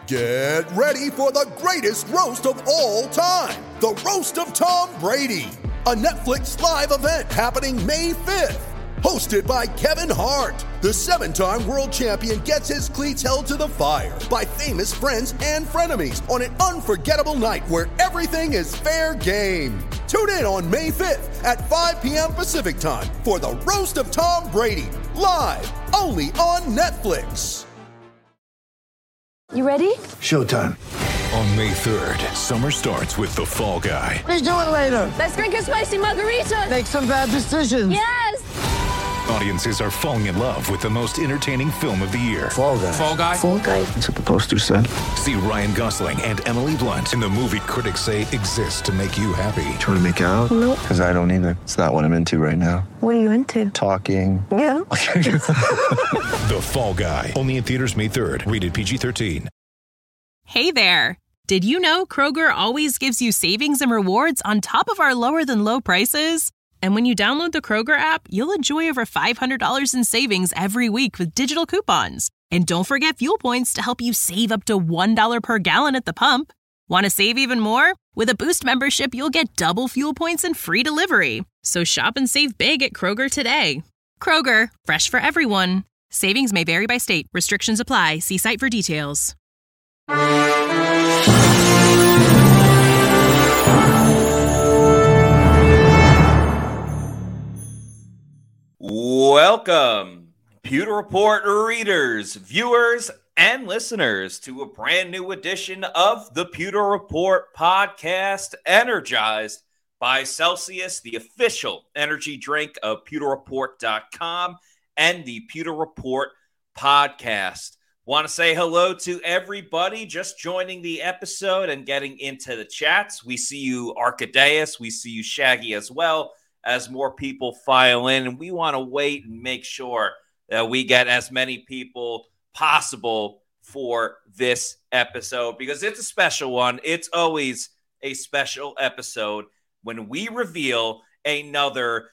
Get ready for the greatest roast of all time, the Roast of Tom Brady, a Netflix live event happening May 5th. Hosted by Kevin Hart, the 7-time world champion gets his cleats held to the fire by famous friends and frenemies on an unforgettable night where everything is fair game. Tune in on May 5th at 5 p.m. Pacific time for the Roast of Tom Brady, live only on Netflix. You ready? Showtime. On May 3rd, summer starts with The Fall Guy. Let's do it later. Let's drink a spicy margarita. Make some bad decisions. Yes! Audiences are falling in love with the most entertaining film of the year. Fall Guy. Fall Guy? Fall guy. That's what the poster said. See Ryan Gosling and Emily Blunt in the movie critics say exists to make you happy. Trying to make it out? Nope. Because I don't either. It's not what I'm into right now. What are you into? Talking. Yeah. The Fall Guy. Only in theaters May 3rd. Rated PG-13. Hey there. Did you know Kroger always gives you savings and rewards on top of our lower than low prices? And when you download the Kroger app, you'll enjoy over $500 in savings every week with digital coupons. And don't forget fuel points to help you save up to $1 per gallon at the pump. Want to save even more? With a Boost membership, you'll get double fuel points and free delivery. So shop and save big at Kroger today. Kroger, fresh for everyone. Savings may vary by state. Restrictions apply. See site for details. Welcome, Pewter Report readers, viewers, and listeners to a brand new edition of the Pewter Report podcast, energized by Celsius, the official energy drink of pewterreport.com and the Pewter Report podcast. Want to say hello to everybody just joining the episode and getting into the chats. We see you, Arcadeus. We see you, Shaggy, as well, as more people file in. And we want to wait and make sure that we get as many people possible for this episode because it's a special one. It's always a special episode when we reveal another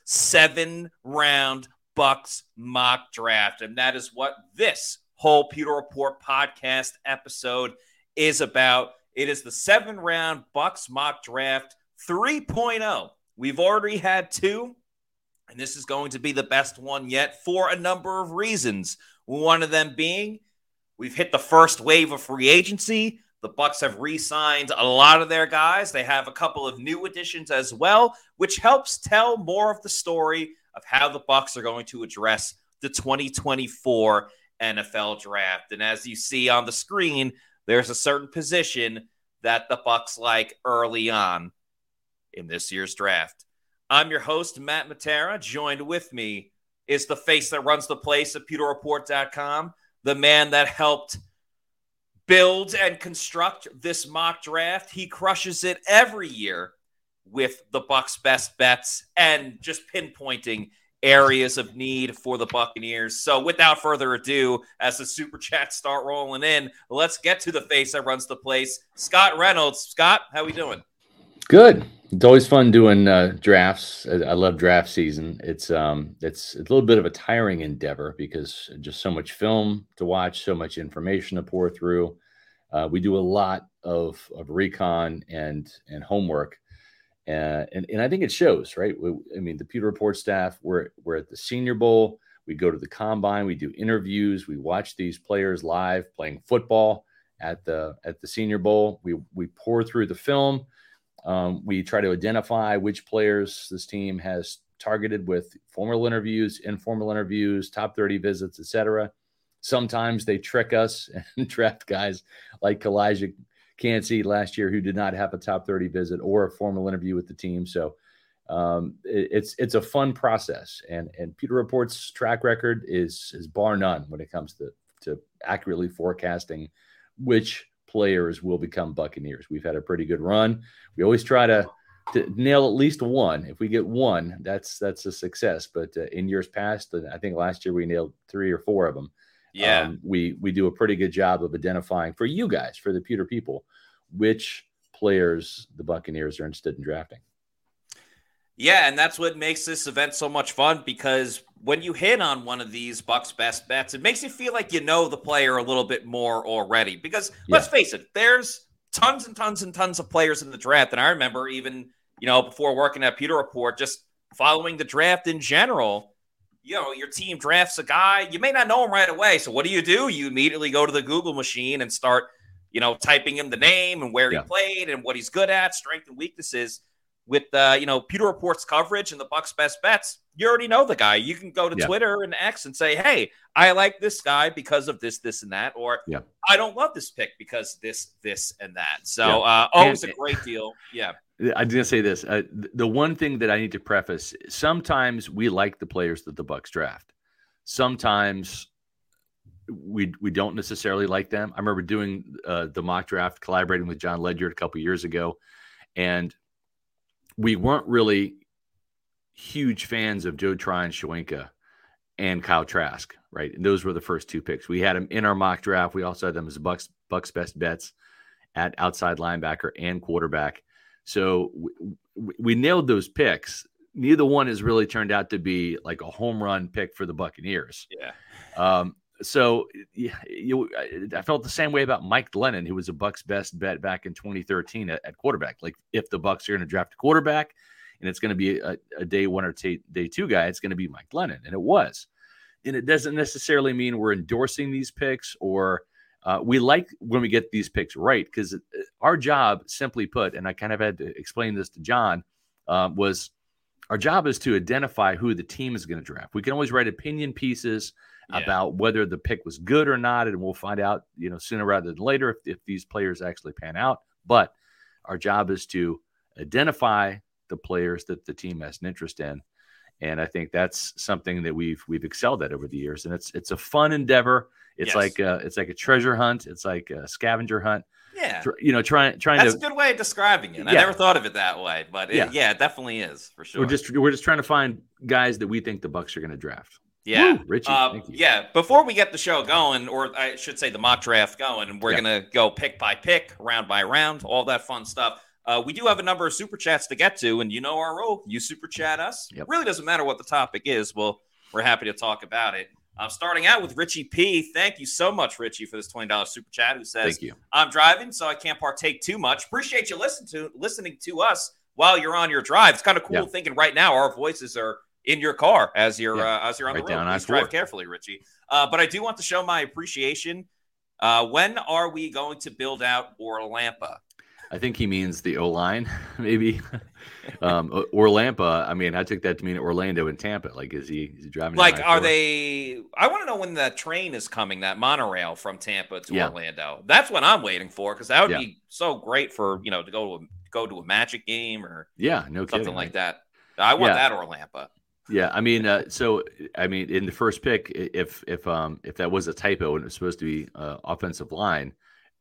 7-round Bucks mock draft. And that is what this whole Pewter Report podcast episode is about. It is the 7-round Bucks mock draft 3.0. We've already had 2, and this is going to be the best one yet for a number of reasons. One of them being we've hit the first wave of free agency. The Bucks have re-signed a lot of their guys. They have a couple of new additions as well, which helps tell more of the story of how the Bucks are going to address the 2024 NFL draft. And as you see on the screen, there's a certain position that the Bucks like early on in this year's draft. I'm your host, Matt Matera. Joined with me is the face that runs the place at pewterreport.com, the man that helped build and construct this mock draft. He crushes it every year with the Bucks' best bets and just pinpointing areas of need for the Buccaneers. So without further ado, as the super chats start rolling in, let's get to the face that runs the place, Scott Reynolds. Scott, how we doing? Good. It's always fun doing drafts. I love draft season. It's a little bit of a tiring endeavor because just so much film to watch, so much information to pour through. We do a lot of recon and homework. And I think it shows, right? The Pewter Report staff, we're at the Senior Bowl. We go to the Combine. We do interviews. We watch these players live playing football at the Senior Bowl. We pour through the film. We try to identify which players this team has targeted with formal interviews, informal interviews, top 30 visits, etc. Sometimes they trick us and draft guys like Elijah Cansey last year who did not have a top 30 visit or a formal interview with the team. So it's a fun process. And Pewter Report's track record is bar none when it comes to accurately forecasting which players will become Buccaneers. We've had a pretty good run. We always try to nail at least one. If we get one, that's a success. But in years past, I think last year we nailed 3 or 4 of them. Yeah. We do a pretty good job of identifying for you guys, for the Pewter people, which players the Buccaneers are interested in drafting. Yeah, and that's what makes this event so much fun, because when you hit on one of these Bucks best bets, it makes you feel like you know the player a little bit more already. Because let's face it, there's tons and tons and tons of players in the draft. And I remember even, before working at Pewter Report, just following the draft in general, your team drafts a guy, you may not know him right away. So what do? You immediately go to the Google machine and start, typing in the name and where he played and what he's good at, strength and weaknesses. With, Pewter Report's coverage and the Bucks best bets, you already know the guy. You can go to Twitter and X and say, hey, I like this guy because of this, this, and that. Or I don't love this pick because this, and that. So always a great deal. Yeah. I'm going to say this. The one thing that I need to preface, sometimes we like the players that the Bucks draft. Sometimes we don't necessarily like them. I remember doing the mock draft, collaborating with John Ledyard a couple years ago, and we weren't really huge fans of Joe Tryon-Shoyinka and Kyle Trask, right? And those were the first two picks. We had them in our mock draft. We also had them as Bucks best bets at outside linebacker and quarterback. So we nailed those picks. Neither one has really turned out to be like a home run pick for the Buccaneers. Yeah. I felt the same way about Mike Glennon, who was a Bucks best bet back in 2013 at quarterback. Like, if the Bucks are going to draft a quarterback and it's going to be a day one or day two guy, it's going to be Mike Glennon. And it was. And it doesn't necessarily mean we're endorsing these picks, or we like when we get these picks right, because our job, simply put, and I kind of had to explain this to John, was our job is to identify who the team is going to draft. We can always write opinion pieces about whether the pick was good or not, and we'll find out, sooner rather than later if these players actually pan out. But our job is to identify the players that the team has an interest in, and I think that's something that we've excelled at over the years. And it's a fun endeavor. It's like a treasure hunt. It's like a scavenger hunt. Yeah, trying. That's a good way of describing it. I never thought of it that way, but it definitely is, for sure. We're just trying to find guys that we think the Bucks are going to draft. Yeah. Woo, Richie, thank you. Yeah. Before we get the show going, or I should say the mock draft going, we're going to go pick by pick, round by round, all that fun stuff. We do have a number of super chats to get to, and you know our role. You super chat us. It really doesn't matter what the topic is. We're happy to talk about it. Starting out with Richie P. Thank you so much, Richie, for this $20 super chat, who says, thank you. I'm driving, so I can't partake too much. Appreciate you listening to us while you're on your drive. It's kind of cool thinking right now our voices are in your car as you're on the road. Please drive carefully, Richie. But I do want to show my appreciation. When are we going to build out Orlampa? I think he means the O-line, maybe. Orlampa, I mean, I took that to mean Orlando and Tampa. Like, is he driving? Like, are they? I want to know when that train is coming, that monorail from Tampa to Orlando. That's what I'm waiting for, because that would be so great for to go to a Magic game or something like that. I want that Orlampa. Yeah, I mean, in the first pick, if that was a typo and it was supposed to be offensive line,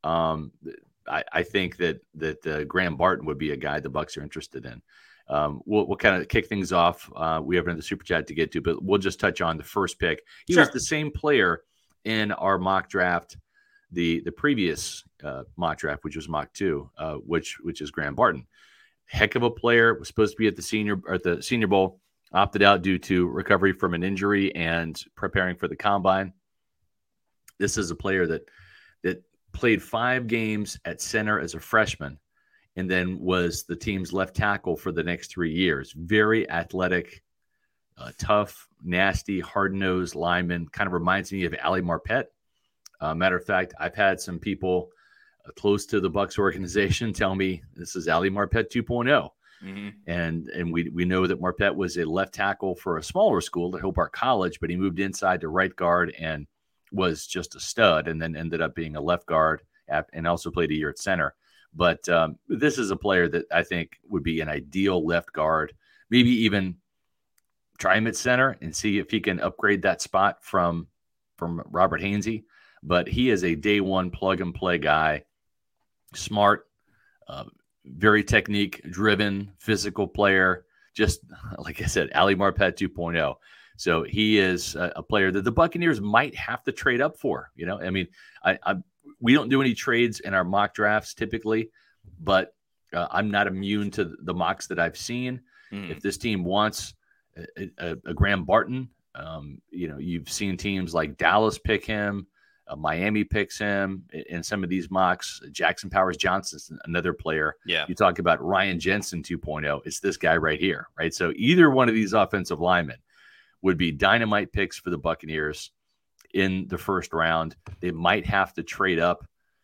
I think that Graham Barton would be a guy the Bucks are interested in. We'll kind of kick things off. We have another super chat to get to, but we'll just touch on the first pick. He was the same player in our mock draft, the previous mock draft, which was mock 2, which is Graham Barton. Heck of a player. Was supposed to be at the Senior Bowl. Opted out due to recovery from an injury and preparing for the combine. This is a player that played 5 games at center as a freshman, and then was the team's left tackle for the next 3 years. Very athletic, tough, nasty, hard-nosed lineman. Kind of reminds me of Ali Marpet. Matter of fact, I've had some people close to the Bucks organization tell me this is Ali Marpet 2.0. Mm-hmm. And we know that Marpet was a left tackle for a smaller school at Hobart College, but he moved inside to right guard and was just a stud, and then ended up being a left guard and also played a year at center. But this is a player that I think would be an ideal left guard, maybe even try him at center and see if he can upgrade that spot from Robert Hainsey. But he is a day one plug and play guy, smart, very technique-driven, physical player, just like I said, Ali Marpet 2.0. So he is a player that the Buccaneers might have to trade up for. I mean, we don't do any trades in our mock drafts typically, but I'm not immune to the mocks that I've seen. If this team wants a Graham Barton, you've seen teams like Dallas pick him, Miami picks him in some of these mocks. Jackson Powers Johnson's another player. Yeah. You talk about Ryan Jensen 2.0. It's this guy right here, right? So either one of these offensive linemen would be dynamite picks for the Buccaneers in the first round. They might have to trade up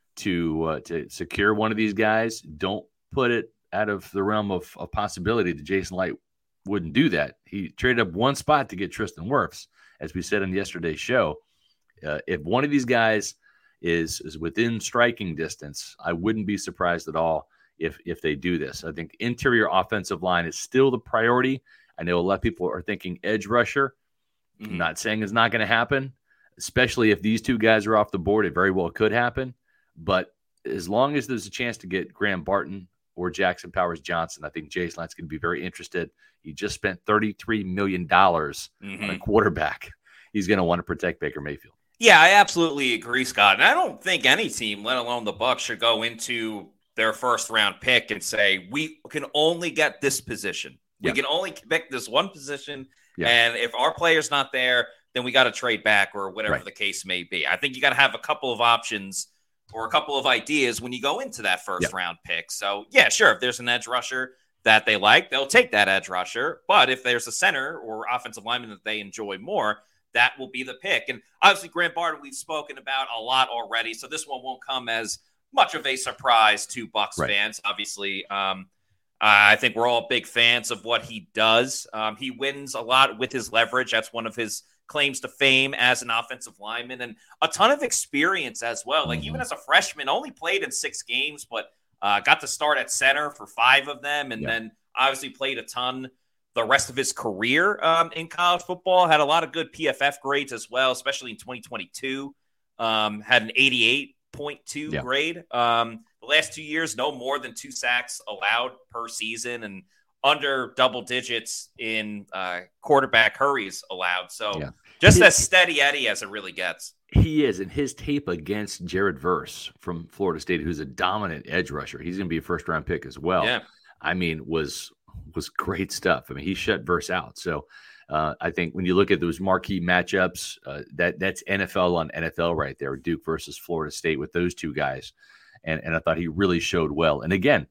to secure one of these guys. Don't put it out of the realm of possibility that Jason Licht wouldn't do that. He traded up one spot to get Tristan Wirfs, as we said on yesterday's show. If one of these guys is within striking distance, I wouldn't be surprised at all if they do this. I think interior offensive line is still the priority. I know a lot of people are thinking edge rusher. I'm not saying it's not going to happen, especially if these two guys are off the board. It very well could happen. But as long as there's a chance to get Graham Barton or Jackson Powers Johnson, I think Jason Licht's going to be very interested. He just spent $33 million on a quarterback. He's going to want to protect Baker Mayfield. Yeah, I absolutely agree, Scott. And I don't think any team, let alone the Bucs, should go into their first round pick and say, we can only get this position. We can only pick this one position. Yeah. And if our player's not there, then we got to trade back or whatever the case may be. I think you got to have a couple of options or a couple of ideas when you go into that first round pick. So, yeah, sure. If there's an edge rusher that they like, they'll take that edge rusher. But if there's a center or offensive lineman that they enjoy more, that will be the pick. And obviously, Graham Barton, we've spoken about a lot already, so this one won't come as much of a surprise to Bucs fans. Obviously, I think we're all big fans of what he does. He wins a lot with his leverage. That's one of his claims to fame as an offensive lineman, and a ton of experience as well. Like, even as a freshman, only played in 6 games, but got to start at center for 5 of them, and then obviously played a ton the rest of his career in college football. Had a lot of good PFF grades as well, especially in 2022. Had an 88.2 grade. The last 2 years, no more than 2 sacks allowed per season and under double digits in quarterback hurries allowed. So just as steady Eddie as it really gets. He is, and his tape against Jared Verse from Florida State, who's a dominant edge rusher, he's going to be a first-round pick as well. Yeah. I mean, was great stuff. I mean, he shut Verse out. So I think when you look at those marquee matchups, that's NFL on NFL right there, Duke versus Florida State with those two guys. And I thought he really showed well. And again,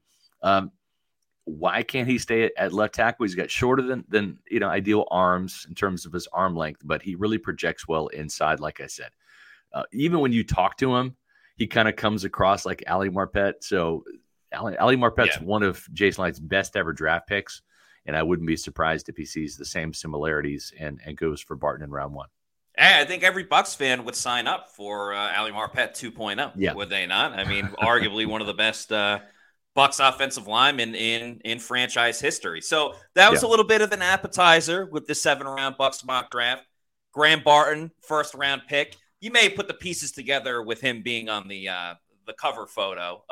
why can't he stay at left tackle? He's got shorter than ideal arms in terms of his arm length, but he really projects well inside, like I said. Even when you talk to him, he kind of comes across like Ali Marpet. So Ali Marpet's one of Jason Licht's best ever draft picks, and I wouldn't be surprised if he sees the same similarities and goes for Barton in round 1. I think every Bucs fan would sign up for Ali Marpet 2.0, would they not? I mean, arguably one of the best Bucs offensive linemen in franchise history. So that was a little bit of an appetizer with the 7-round Bucs mock draft. Graham Barton, first-round pick. You may put the pieces together with him being on the cover photo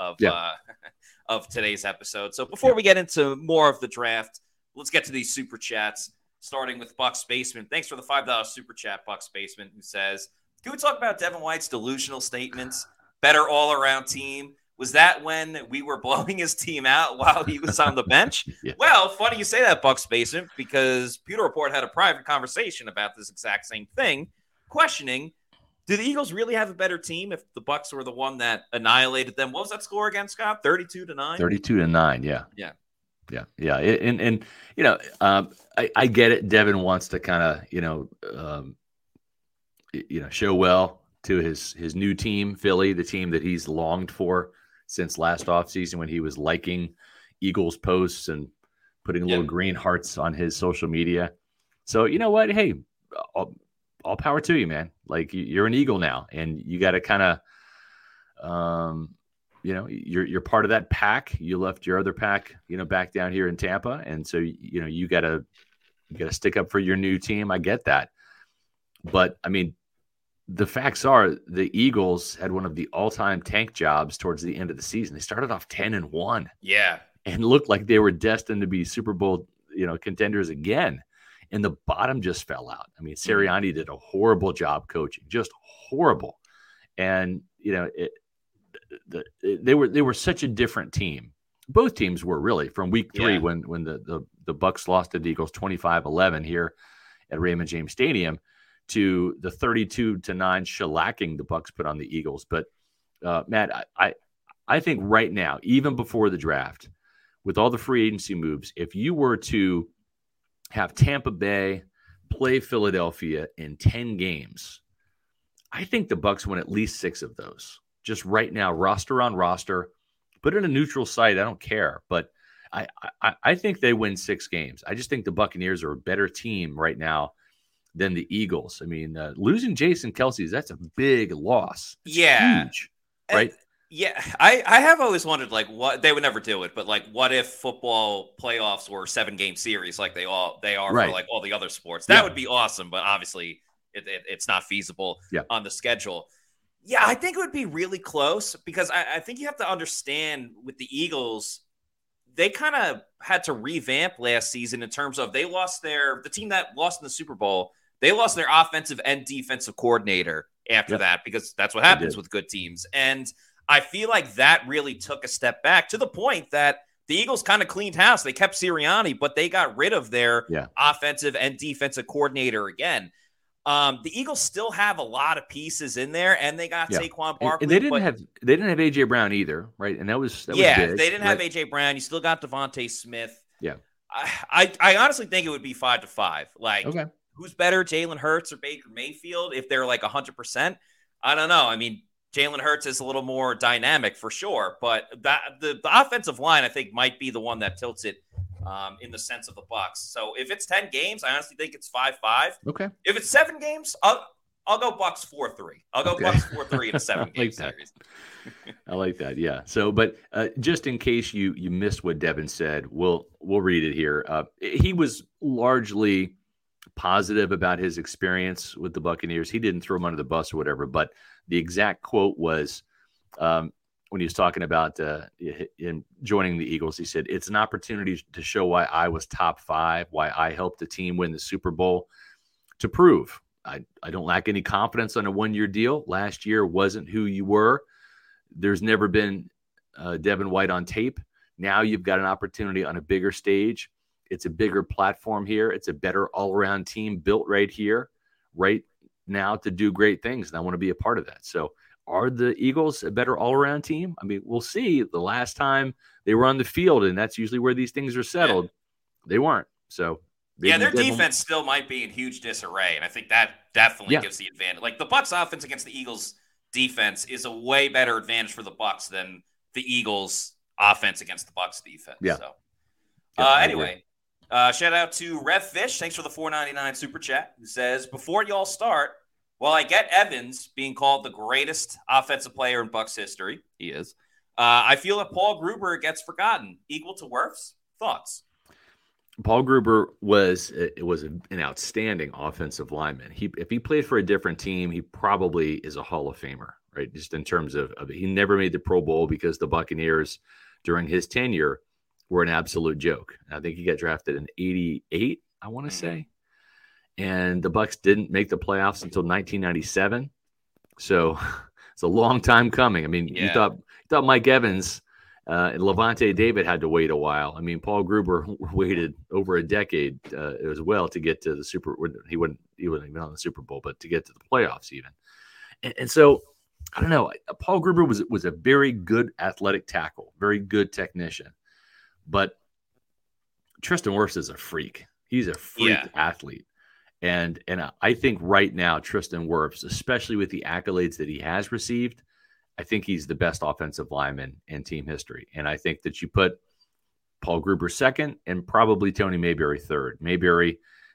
of today's episode. So before we get into more of the draft, let's get to these super chats, starting with Bucs Basement. Thanks for the $5 super chat, Bucs Basement, who says, can we talk about Devin White's delusional statements? Better all-around team. Was that when we were blowing his team out while he was on the bench? Well, funny you say that, Bucs Basement, because Pewter Report had a private conversation about this exact same thing, questioning, do the Eagles really have a better team if the Bucs were the one that annihilated them? What was that score again, Scott? 32-9? 32-9, yeah. And I get it. Devin wants to kind of, show well to his new team, Philly, the team that he's longed for since last offseason when he was liking Eagles posts and putting little green hearts on his social media. So, you know what? Hey, all power to you, man. Like, you're an Eagle now, and you got to kind of, you're part of that pack. You left your other pack, back down here in Tampa. And so, you got to stick up for your new team. I get that. But I mean, the facts are the Eagles had one of the all-time tank jobs towards the end of the season. They started off 10-1. Yeah. And looked like they were destined to be Super Bowl, contenders again. And the bottom just fell out. I mean, Sirianni did a horrible job coaching, just horrible. And, they were such a different team both teams were really from week 3 Yeah. when the Bucks lost to the Eagles 25-11 here at Raymond James Stadium to the 32-9 shellacking the Bucks put on the Eagles. But Matt, I think right now, even before the draft, with all the free agency moves, if you were to have Tampa Bay play Philadelphia in 10 games, I think the Bucks win at least 6 of those. Just right now, roster on roster, put in a neutral site. I don't care, but I think they win 6 games. I just think the Buccaneers are a better team right now than the Eagles. I mean, losing Jason Kelce, that's a big loss. It's huge, right? Yeah, I have always wondered, like, what they would never do it, but like, what if football playoffs were 7-game series like they are Right. for like all the other sports? That would be awesome, but obviously it's not feasible on the schedule. Yeah, I think it would be really close because I think you have to understand with the Eagles, they kind of had to revamp last season in terms of the team that lost in the Super Bowl, they lost their offensive and defensive coordinator after that because that's what happens with good teams. And I feel like that really took a step back to the point that the Eagles kind of cleaned house. They kept Sirianni, but they got rid of their offensive and defensive coordinator again. The Eagles still have a lot of pieces in there, and they got Saquon Barkley. And they didn't have AJ Brown either, right? And that was big, they didn't have AJ Brown. You still got Devontae Smith. Yeah, I honestly think it would be 5-5. Like, who's better, Jalen Hurts or Baker Mayfield? If they're like 100%, I don't know. I mean, Jalen Hurts is a little more dynamic for sure, but the offensive line I think might be the one that tilts it in the sense of the Bucs. So if it's 10 games, I honestly think it's 5-5. Okay. If it's 7 games, I'll go Bucs 4-3. I'll go Bucs 4-3 in a 7-game series. I like that. Yeah. So, but just in case you missed what Devin said, we'll read it here. He was largely positive about his experience with the Buccaneers. He didn't throw him under the bus or whatever, but the exact quote was when he was talking about in joining the Eagles, he said, "It's an opportunity to show why I was top 5, why I helped the team win the Super Bowl, to prove I don't lack any confidence on a 1-year deal. Last year wasn't who you were. There's never been Devin White on tape. Now you've got an opportunity on a bigger stage. It's a bigger platform here. It's a better all-around team built right here, right now to do great things. And I want to be a part of that." So are the Eagles a better all-around team? I mean, we'll see. The last time they were on the field, and that's usually where these things are settled, they weren't. So their defense still might be in huge disarray, and I think that definitely gives the advantage. Like, the Bucs offense against the Eagles defense is a way better advantage for the Bucs than the Eagles offense against the Bucs defense. Yeah. So anyway, shout out to Rev Fish. Thanks for the $4.99 super chat. Who says, "Before y'all start, while I get Evans being called the greatest offensive player in Bucs history, he is, I feel that Paul Gruber gets forgotten. Equal to Wirfs? Thoughts?" Paul Gruber was an outstanding offensive lineman. If he played for a different team, he probably is a Hall of Famer, right? Just in terms of he never made the Pro Bowl because the Buccaneers during his tenure were an absolute joke. I think he got drafted in '88, I want to say. And the Bucs didn't make the playoffs until 1997. So it's a long time coming. I mean, you thought Mike Evans and Levante David had to wait a while. I mean, Paul Gruber waited over a decade as well to get to the Super. He wouldn't even on the Super Bowl, but to get to the playoffs even. And so I don't know. Paul Gruber was a very good athletic tackle, very good technician, but Tristan Wirfs is a freak. He's a freak athlete. And I think right now, Tristan Wirfs, especially with the accolades that he has received, I think he's the best offensive lineman in team history. And I think that you put Paul Gruber second and probably Tony Mayberry third. Mayberry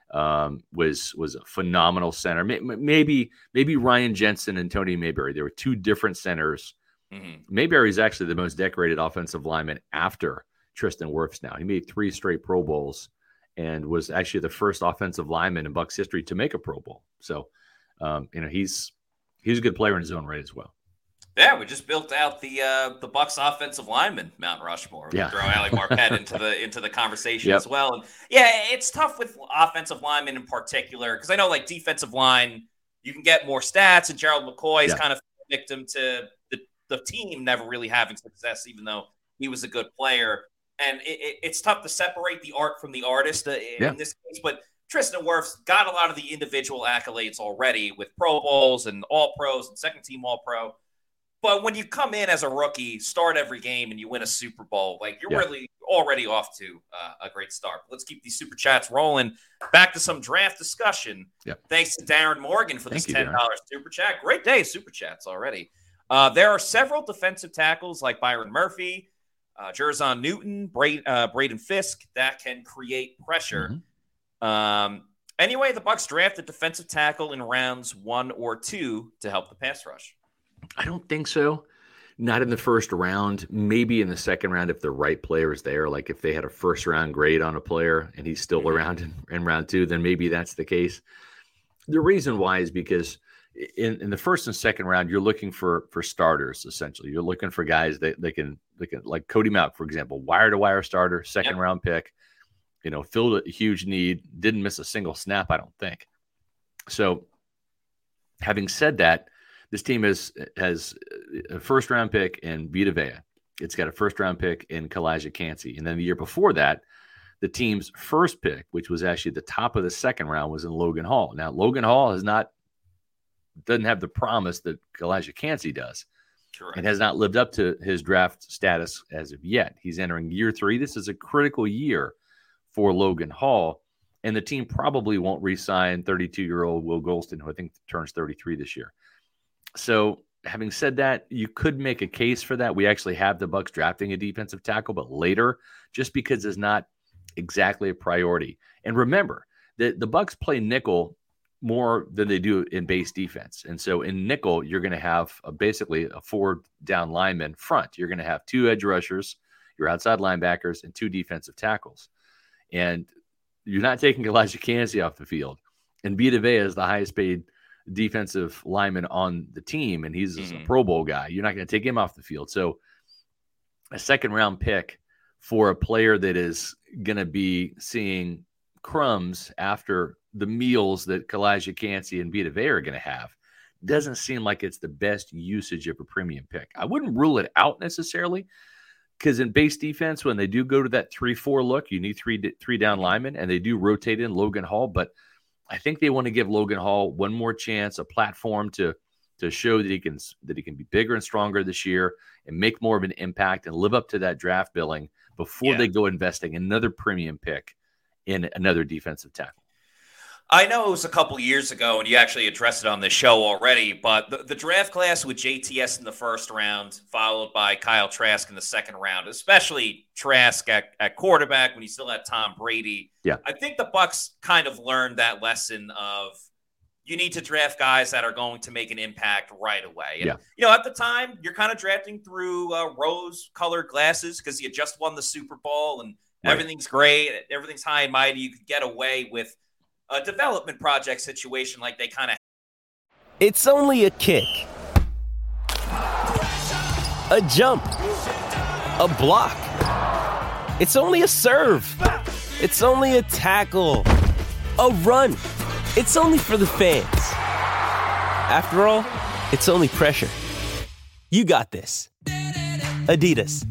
was a phenomenal center. Maybe Ryan Jensen and Tony Mayberry. There were 2 different centers. Mayberry is actually the most decorated offensive lineman after Tristan Wirfs now. He made 3 straight Pro Bowls and was actually the first offensive lineman in Bucs history to make a Pro Bowl. So, he's a good player in his own right as well. Yeah, we just built out the Bucs offensive lineman, Mount Rushmore. We throw Ali Marpet into the conversation as well. And it's tough with offensive linemen in particular because I know, like, defensive line, you can get more stats, and Gerald McCoy is kind of a victim to the team never really having success, even though he was a good player. And it's tough to separate the art from the artist in this case. But Tristan Wirfs got a lot of the individual accolades already with Pro Bowls and All-Pros and second-team All-Pro. But when you come in as a rookie, start every game, and you win a Super Bowl, like you're really already off to a great start. Let's keep these Super Chats rolling. Back to some draft discussion. Thanks to Darren Morgan for this $10 Super Chat. Great day, Super Chats already. There are several defensive tackles like Byron Murphy, Jerzon Newton, Braden Fisk that can create pressure. Anyway, the Bucs drafted defensive tackle in rounds 1 or 2 to help the pass rush. I don't think so. Not in the first round. Maybe in the second round if the right player is there. Like if they had a first-round grade on a player and he's still around in round 2, then maybe that's the case. The reason why is because in the first and second round, you're looking for starters, essentially. You're looking for guys that they can like Cody Mauch, for example, wire-to-wire starter, second-round pick, filled a huge need, didn't miss a single snap, I don't think. So having said that, this team has a first-round pick in Vita Vea. It's got a first-round pick in Kalijah Kancey. And then the year before that, the team's first pick, which was actually the top of the second round, was in Logan Hall. Now, Logan Hall doesn't have the promise that Kalijah Kancey does. Correct. And has not lived up to his draft status as of yet. He's entering year 3. This is a critical year for Logan Hall. And the team probably won't re-sign 32-year-old Will Golston, who I think turns 33 this year. So having said that, you could make a case for that. We actually have the Bucs drafting a defensive tackle, but later, just because it's not exactly a priority. And remember that the Bucs play nickel more than they do in base defense. And so in nickel, you're going to have basically a 4-down lineman front. You're going to have 2 edge rushers, your outside linebackers, and 2 defensive tackles. And you're not taking Kalijah Kancey off the field. And Vita Vea is the highest paid defensive lineman on the team, and he's a Pro Bowl guy. You're not going to take him off the field. So a second-round pick for a player that is going to be seeing crumbs after the meals that Kalijah Kancey and Vita Vea are going to have doesn't seem like it's the best usage of a premium pick. I wouldn't rule it out necessarily, because in base defense, when they do go to that 3-4 look, you need three down linemen, and they do rotate in Logan Hall. But I think they want to give Logan Hall one more chance, a platform to show that he can be bigger and stronger this year and make more of an impact and live up to that draft billing before they go investing another premium pick in another defensive tackle. I know it was a couple years ago, and you actually addressed it on this show already, but the draft class with JTS in the first round, followed by Kyle Trask in the second round, especially Trask at quarterback when he still had Tom Brady. Yeah, I think the Bucs kind of learned that lesson of you need to draft guys that are going to make an impact right away. And, at the time, you're kind of drafting through rose-colored glasses because you just won the Super Bowl and everything's great, everything's high and mighty. You could get away with a development project situation like they kind of. It's only a kick, a jump, a block. It's only a serve. It's only a tackle, a run. It's only for the fans. After all, it's only pressure. You got this. Adidas.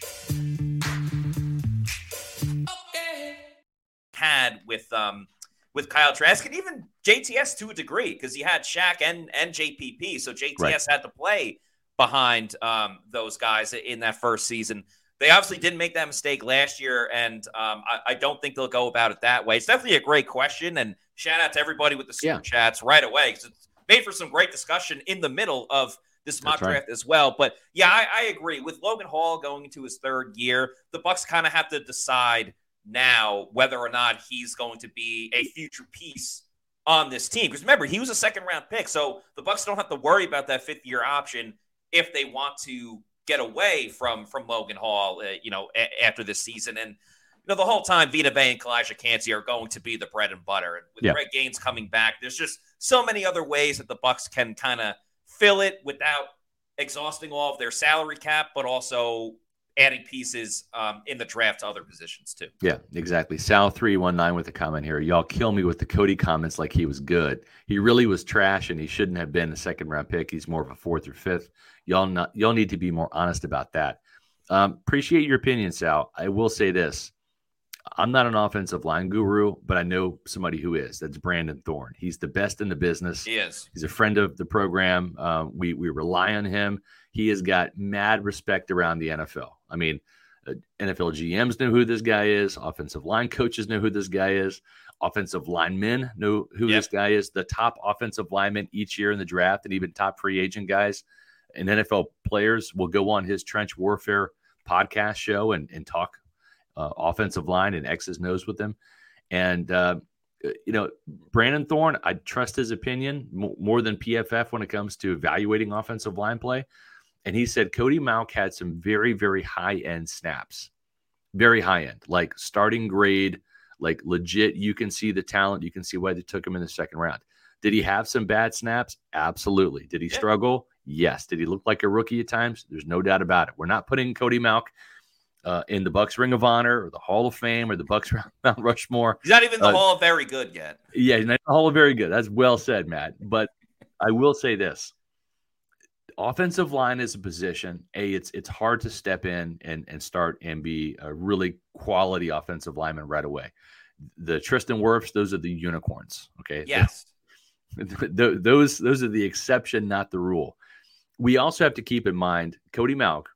Had with Kyle Trask and even JTS to a degree, because he had Shaq and JPP. So JTS had to play behind those guys in that first season. They obviously didn't make that mistake last year, and I don't think they'll go about it that way. It's definitely a great question, and shout out to everybody with the super chats right away, because it's made for some great discussion in the middle of this mock draft as well. But yeah, I agree. With Logan Hall going into his third year, the Bucs kind of have to decide now whether or not he's going to be a future piece on this team. Because remember, he was a second-round pick, so the Bucs don't have to worry about that fifth-year option if they want to get away from Logan Hall, after this season. And the whole time, Vita Vea and Kalijah Kancey are going to be the bread and butter. And with Greg Gaines coming back, there's just so many other ways that the Bucs can kind of fill it without exhausting all of their salary cap, but also adding pieces in the draft to other positions too. Yeah, exactly. Sal319 with a comment here. Y'all kill me with the Cody comments like he was good. He really was trash, and he shouldn't have been a second-round pick. He's more of a fourth or fifth. Y'all need to be more honest about that. Appreciate your opinion, Sal. I will say this. I'm not an offensive line guru, but I know somebody who is. That's Brandon Thorne. He's the best in the business. He is. He's a friend of the program. We rely on him. He has got mad respect around the NFL. I mean, NFL GMs know who this guy is. Offensive line coaches know who this guy is. Offensive linemen know who this guy is. The top offensive linemen each year in the draft, and even top free agent guys and NFL players will go on his Trench Warfare podcast show and talk offensive line and X's and O's with them. And, Brandon Thorne, I trust his opinion more than PFF when it comes to evaluating offensive line play. And he said Cody Mauch had some very, very high-end snaps, very high-end, like starting grade, like legit. You can see the talent. You can see why they took him in the second round. Did he have some bad snaps? Absolutely. Did he struggle? Yes. Did he look like a rookie at times? There's no doubt about it. We're not putting Cody Mauch in the Bucs Ring of Honor or the Hall of Fame or the Bucs Mount Rushmore. He's not even the Hall of Very Good yet. Yeah, he's not the Hall of Very Good. That's well said, Matt. But I will say this. Offensive line is a position. It's hard to step in and start and be a really quality offensive lineman right away. The Tristan Wirfs, those are the unicorns. Okay. Yes. Those are the exception, not the rule. We also have to keep in mind Cody Mauch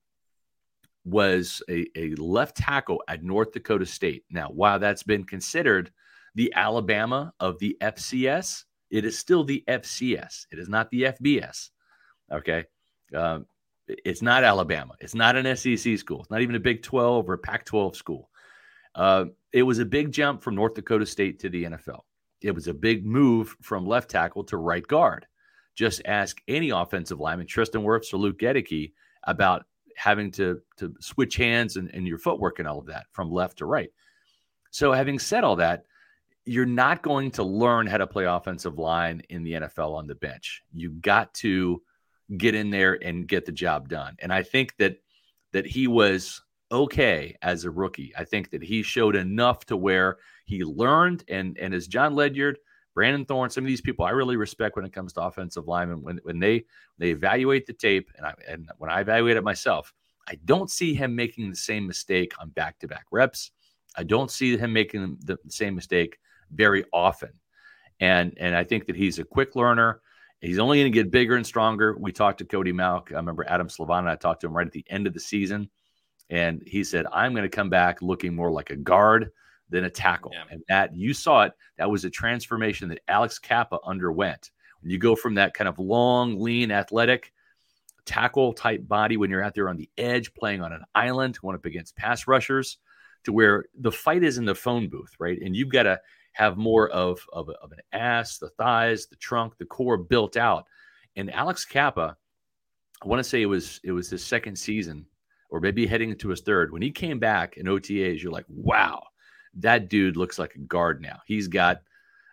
was a left tackle at North Dakota State. Now, while that's been considered the Alabama of the FCS, it is still the FCS. It is not the FBS. Okay. It's not Alabama. It's not an SEC school. It's not even a Big 12 or Pac-12 school. It was a big jump from North Dakota State to the NFL. It was a big move from left tackle to right guard. Just ask any offensive lineman, Tristan Wirfs or Luke Gedeke, about having to switch hands and your footwork and all of that from left to right. So having said all that, you're not going to learn how to play offensive line in the NFL on the bench. You got to get in there and get the job done. And I think that he was okay as a rookie. I think that he showed enough to where he learned. And as John Ledyard, Brandon Thorne, some of these people I really respect when it comes to offensive linemen, when they evaluate the tape, and when I evaluate it myself, I don't see him making the same mistake on back-to-back reps. I don't see him making the same mistake very often. And I think that he's a quick learner. He's only going to get bigger and stronger. We talked to Cody Mauch. I remember Adam Slavon and I talked to him right at the end of the season. And he said, I'm going to come back looking more like a guard than a tackle. Yeah. And that, you saw it, that was a transformation that Alex Kappa underwent. When you go from that kind of long, lean, athletic tackle-type body when you're out there on the edge playing on an island, going up against pass rushers, to where the fight is in the phone booth, right? And you've got to have more of an ass, the thighs, the trunk, the core built out. And Alex Kappa, I want to say it was his second season, or maybe heading into his third. When he came back in OTAs, you're like, wow, that dude looks like a guard now. He's got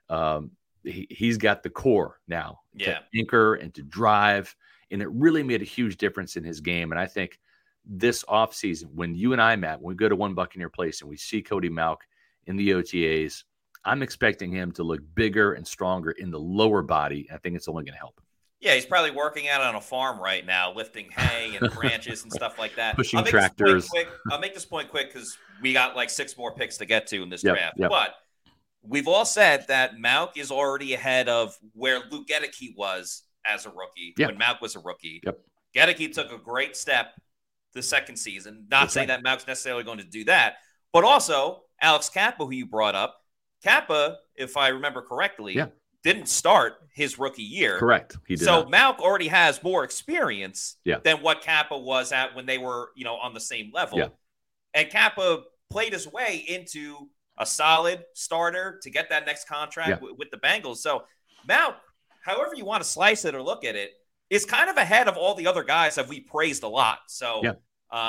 he's got the core now to anchor and to drive. And it really made a huge difference in his game. And I think this offseason, when you and I, Matt, when we go to One Buccaneer Place and we see Cody Mauch in the OTAs, I'm expecting him to look bigger and stronger in the lower body. I think it's only going to help him. Yeah, he's probably working out on a farm right now, lifting hay and branches and stuff like that. Pushing tractors. I'll make this point quick because we got like 6 more picks to get to in this draft. Yep. But we've all said that Mauch is already ahead of where Luke Gedeke was as a rookie when Mauch was a rookie. Yep. Gedeke took a great step the second season. Not saying that Mauch's necessarily going to do that, but also Alex Kappa, who you brought up. Kappa, if I remember correctly, didn't start his rookie year. Correct. He did. So Mauch already has more experience than what Kappa was at when they were, on the same level. Yeah. And Kappa played his way into a solid starter to get that next contract with the Bengals. So Mauch, however you want to slice it or look at it, is kind of ahead of all the other guys that we praised a lot. So, said.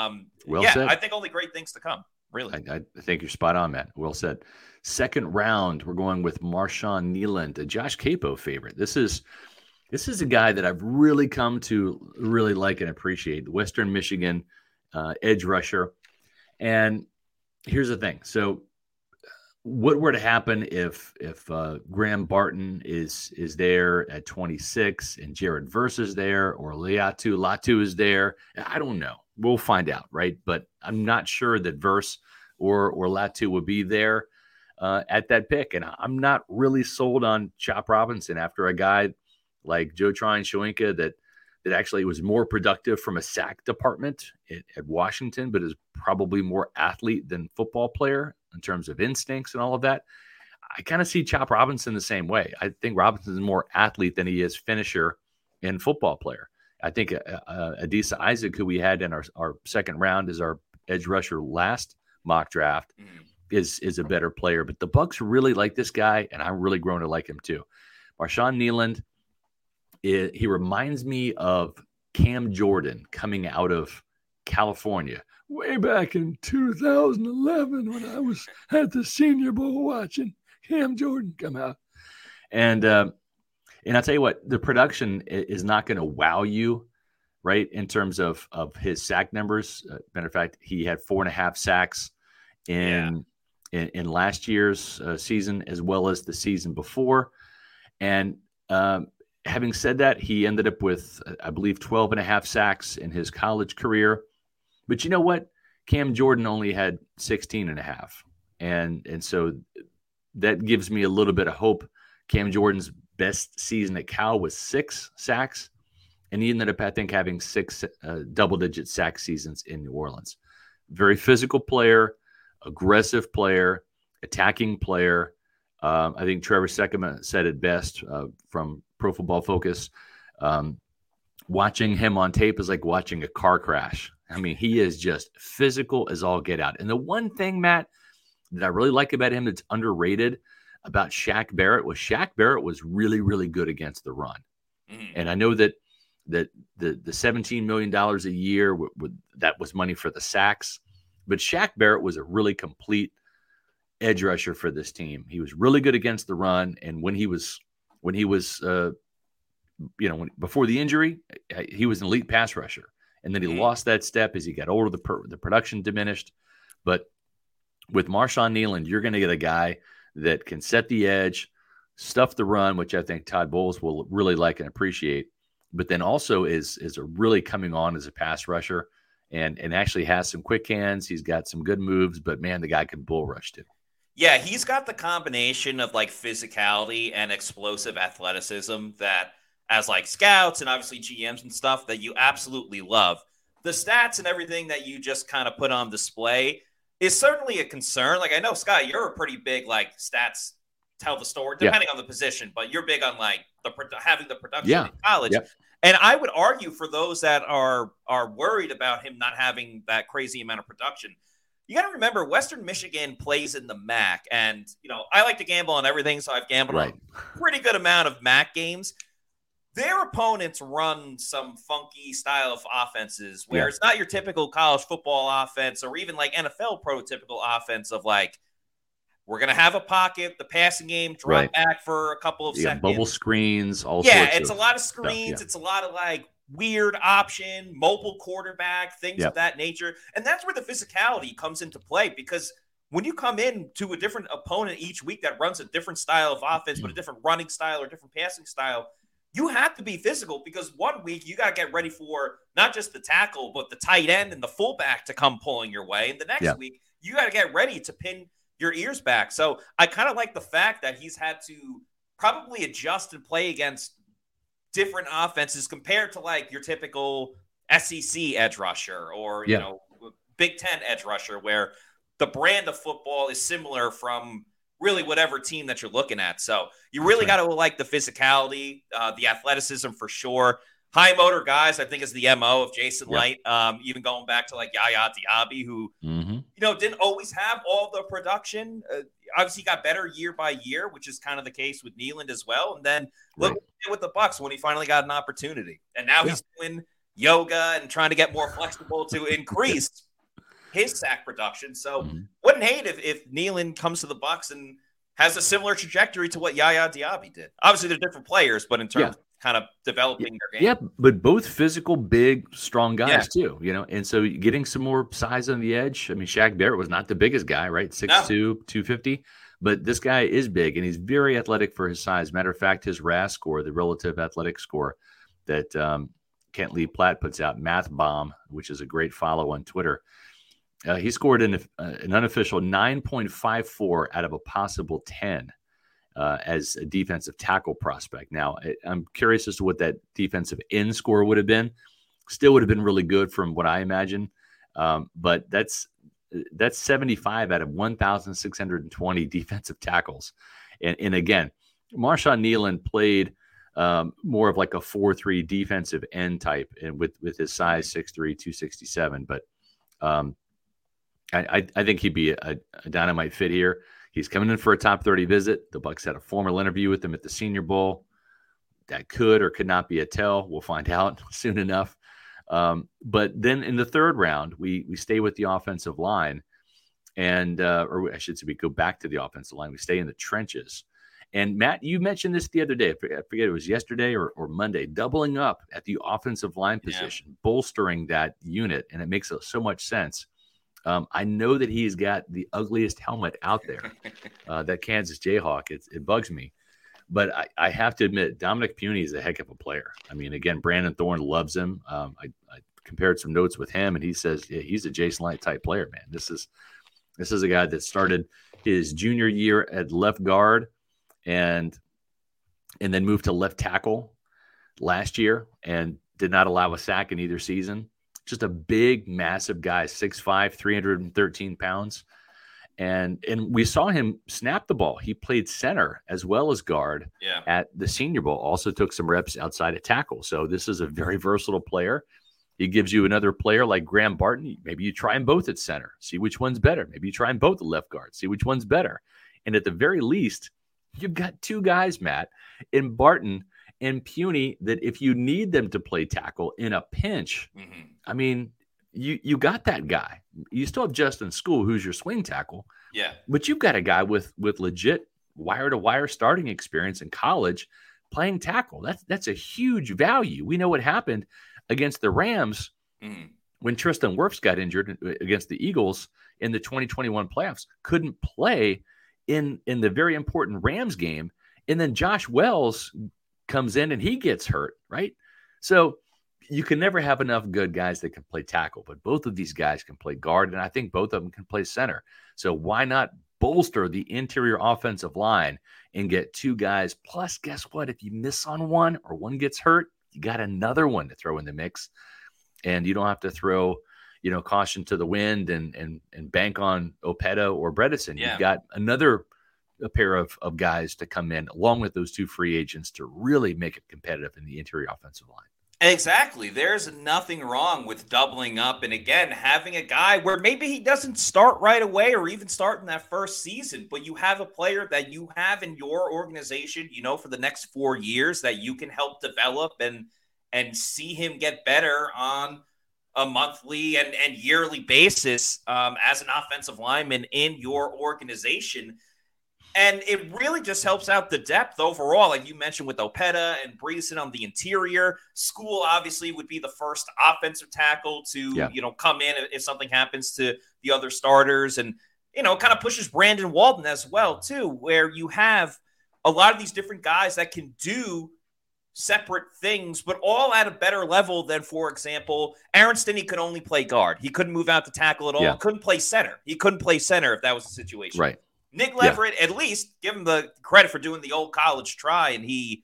I think only great things to come. Really. I think you're spot on, Matt. Well said. Second round, we're going with Marshawn Kneeland, a Josh Capo favorite. This is a guy that I've really come to really like and appreciate. Western Michigan edge rusher. And here's the thing. So what were to happen if Graham Barton is there at 26 and Jared Verse is there, or Latu is there? I don't know. we'll find out, right? But I'm not sure that Verse or Latu would be there at that pick. And I'm not really sold on Chop Robinson after a guy like Joe Tryon-Shoyinka that actually was more productive from a sack department at Washington, but is probably more athlete than football player in terms of instincts and all of that. I kind of see Chop Robinson the same way. I think Robinson is more athlete than he is finisher and football player. I think Adisa Isaac, who we had in our second round as our edge rusher last mock draft, is a better player. But the Bucs really like this guy, and I'm really growing to like him too. Marshawn Kneeland, he reminds me of Cam Jordan coming out of California way back in 2011 when I was at the Senior Bowl watching Cam Jordan come out. And I'll tell you what, the production is not going to wow you, right, in terms of his sack numbers. Matter of fact, he had 4.5 sacks in last year's season as well as the season before. And having said that, he ended up with, I believe, 12.5 sacks in his college career. But you know what? Cam Jordan only had 16.5. And so that gives me a little bit of hope. Cam Jordan's best season at Cal was 6 sacks, and he ended up, I think, having 6 double-digit sack seasons in New Orleans. Very physical player, aggressive player, attacking player. I think Trevor Sekema said it best from Pro Football Focus. Watching him on tape is like watching a car crash. I mean, he is just physical as all get out. And the one thing, Matt, that I really like about him that's underrated about Shaq Barrett was really, really good against the run. And I know that the $17 million a year, that was money for the sacks. But Shaq Barrett was a really complete edge rusher for this team. He was really good against the run. And when he was before the injury, he was an elite pass rusher. And then he lost that step as he got older. The production diminished. But with Marshawn Kneeland, you're going to get a guy that can set the edge, stuff the run, which I think Todd Bowles will really like and appreciate, but then also is really coming on as a pass rusher and actually has some quick hands. He's got some good moves, but man, the guy can bull rush too. Yeah, he's got the combination of like physicality and explosive athleticism that as like scouts and obviously GMs and stuff that you absolutely love. The stats and everything that you just kind of put on display is certainly a concern. Like I know, Scott, you're a pretty big like stats tell the story, depending on the position, but you're big on like having the production in college. Yep. And I would argue for those that are worried about him not having that crazy amount of production, you got to remember Western Michigan plays in the MAC. And, I like to gamble on everything, so I've gambled on a pretty good amount of MAC games. Their opponents run some funky style of offenses where it's not your typical college football offense or even like NFL prototypical offense of like, we're going to have a pocket, the passing game, drop back for a couple of seconds. Bubble screens, all sorts it's a lot of screens. It's a lot of like weird option, mobile quarterback, things of that nature. And that's where the physicality comes into play because when you come in to a different opponent each week that runs a different style of offense with a different running style or different passing style, you have to be physical because 1 week you got to get ready for not just the tackle, but the tight end and the fullback to come pulling your way. And the next week, you got to get ready to pin your ears back. So I kind of like the fact that he's had to probably adjust and play against different offenses compared to like your typical SEC edge rusher or, Big Ten edge rusher where the brand of football is similar from really whatever team that you're looking at. So you really got to like the physicality, the athleticism for sure. High motor guys, I think, is the MO of Jason Light. Even going back to like Yaya Diaby, who, didn't always have all the production. Obviously got better year by year, which is kind of the case with Kneeland as well. And then look with the Bucs when he finally got an opportunity. And now he's doing yoga and trying to get more flexible to increase his sack production. So wouldn't hate if Kneeland comes to the Bucs and has a similar trajectory to what Yaya Diaby did. Obviously, they're different players, but in terms of kind of developing their game. Yeah, but both physical, big, strong guys too, and so getting some more size on the edge. I mean, Shaq Barrett was not the biggest guy, right? 6'2", 250, but this guy is big and he's very athletic for his size. Matter of fact, his RAS score, the relative athletic score that Kent Lee Platt puts out, Math Bomb, which is a great follow on Twitter. He scored an unofficial 9.54 out of a possible 10 as a defensive tackle prospect. Now, I'm curious as to what that defensive end score would have been. Still would have been really good from what I imagine. But that's 75 out of 1,620 defensive tackles. And again, Marshawn Nealon played more of like a 4-3 defensive end type, and with his size 6'3", 267. But I think he'd be a dynamite fit here. He's coming in for a top 30 visit. The Bucs had a formal interview with him at the Senior Bowl. That could or could not be a tell. We'll find out soon enough. But then in the third round, we stay with the offensive line, and or I should say we go back to the offensive line. We stay in the trenches. And Matt, you mentioned this the other day. I forget it was yesterday or Monday, doubling up at the offensive line position, bolstering that unit, and it makes so much sense. I know that he's got the ugliest helmet out there, that Kansas Jayhawk. It bugs me. But I have to admit, Dominic Puny is a heck of a player. I mean, again, Brandon Thorne loves him. I compared some notes with him, and he says he's a Jason Light type player, man. This is a guy that started his junior year at left guard and then moved to left tackle last year and did not allow a sack in either season. Just a big, massive guy, 6'5", 313 pounds. And we saw him snap the ball. He played center as well as guard at the Senior Bowl. Also took some reps outside of tackle. So this is a very versatile player. He gives you another player like Graham Barton. Maybe you try them both at center. See which one's better. Maybe you try them both at left guard. See which one's better. And at the very least, you've got two guys, Matt, in Barton and Puny, that if you need them to play tackle in a pinch, I mean, you got that guy. You still have Justin School, who's your swing tackle. Yeah. But you've got a guy with legit wire-to-wire starting experience in college playing tackle. That's a huge value. We know what happened against the Rams when Tristan Wirfs got injured against the Eagles in the 2021 playoffs. Couldn't play in the very important Rams game. And then Josh Wells comes in and he gets hurt, right? So you can never have enough good guys that can play tackle, but both of these guys can play guard, and I think both of them can play center. So why not bolster the interior offensive line and get two guys? Plus, guess what? If you miss on one or one gets hurt, you got another one to throw in the mix, and you don't have to throw, caution to the wind and bank on Opeta or Bredesen. You've got a pair of guys to come in along with those two free agents to really make it competitive in the interior offensive line. Exactly. There's nothing wrong with doubling up and, again, having a guy where maybe he doesn't start right away or even start in that first season, but you have a player that you have in your organization, for the next 4 years that you can help develop and see him get better on a monthly and yearly basis as an offensive lineman in your organization. And it really just helps out the depth overall. Like you mentioned with Opeta and Bredesen on the interior. School obviously would be the first offensive tackle to, come in if something happens to the other starters. And, kind of pushes Brandon Walden as well, too, where you have a lot of these different guys that can do separate things, but all at a better level than, for example, Aaron Stinney could only play guard. He couldn't move out to tackle at all. Couldn't play center. He couldn't play center if that was the situation. Right. Nick Leverett, at least give him the credit for doing the old college try. And he,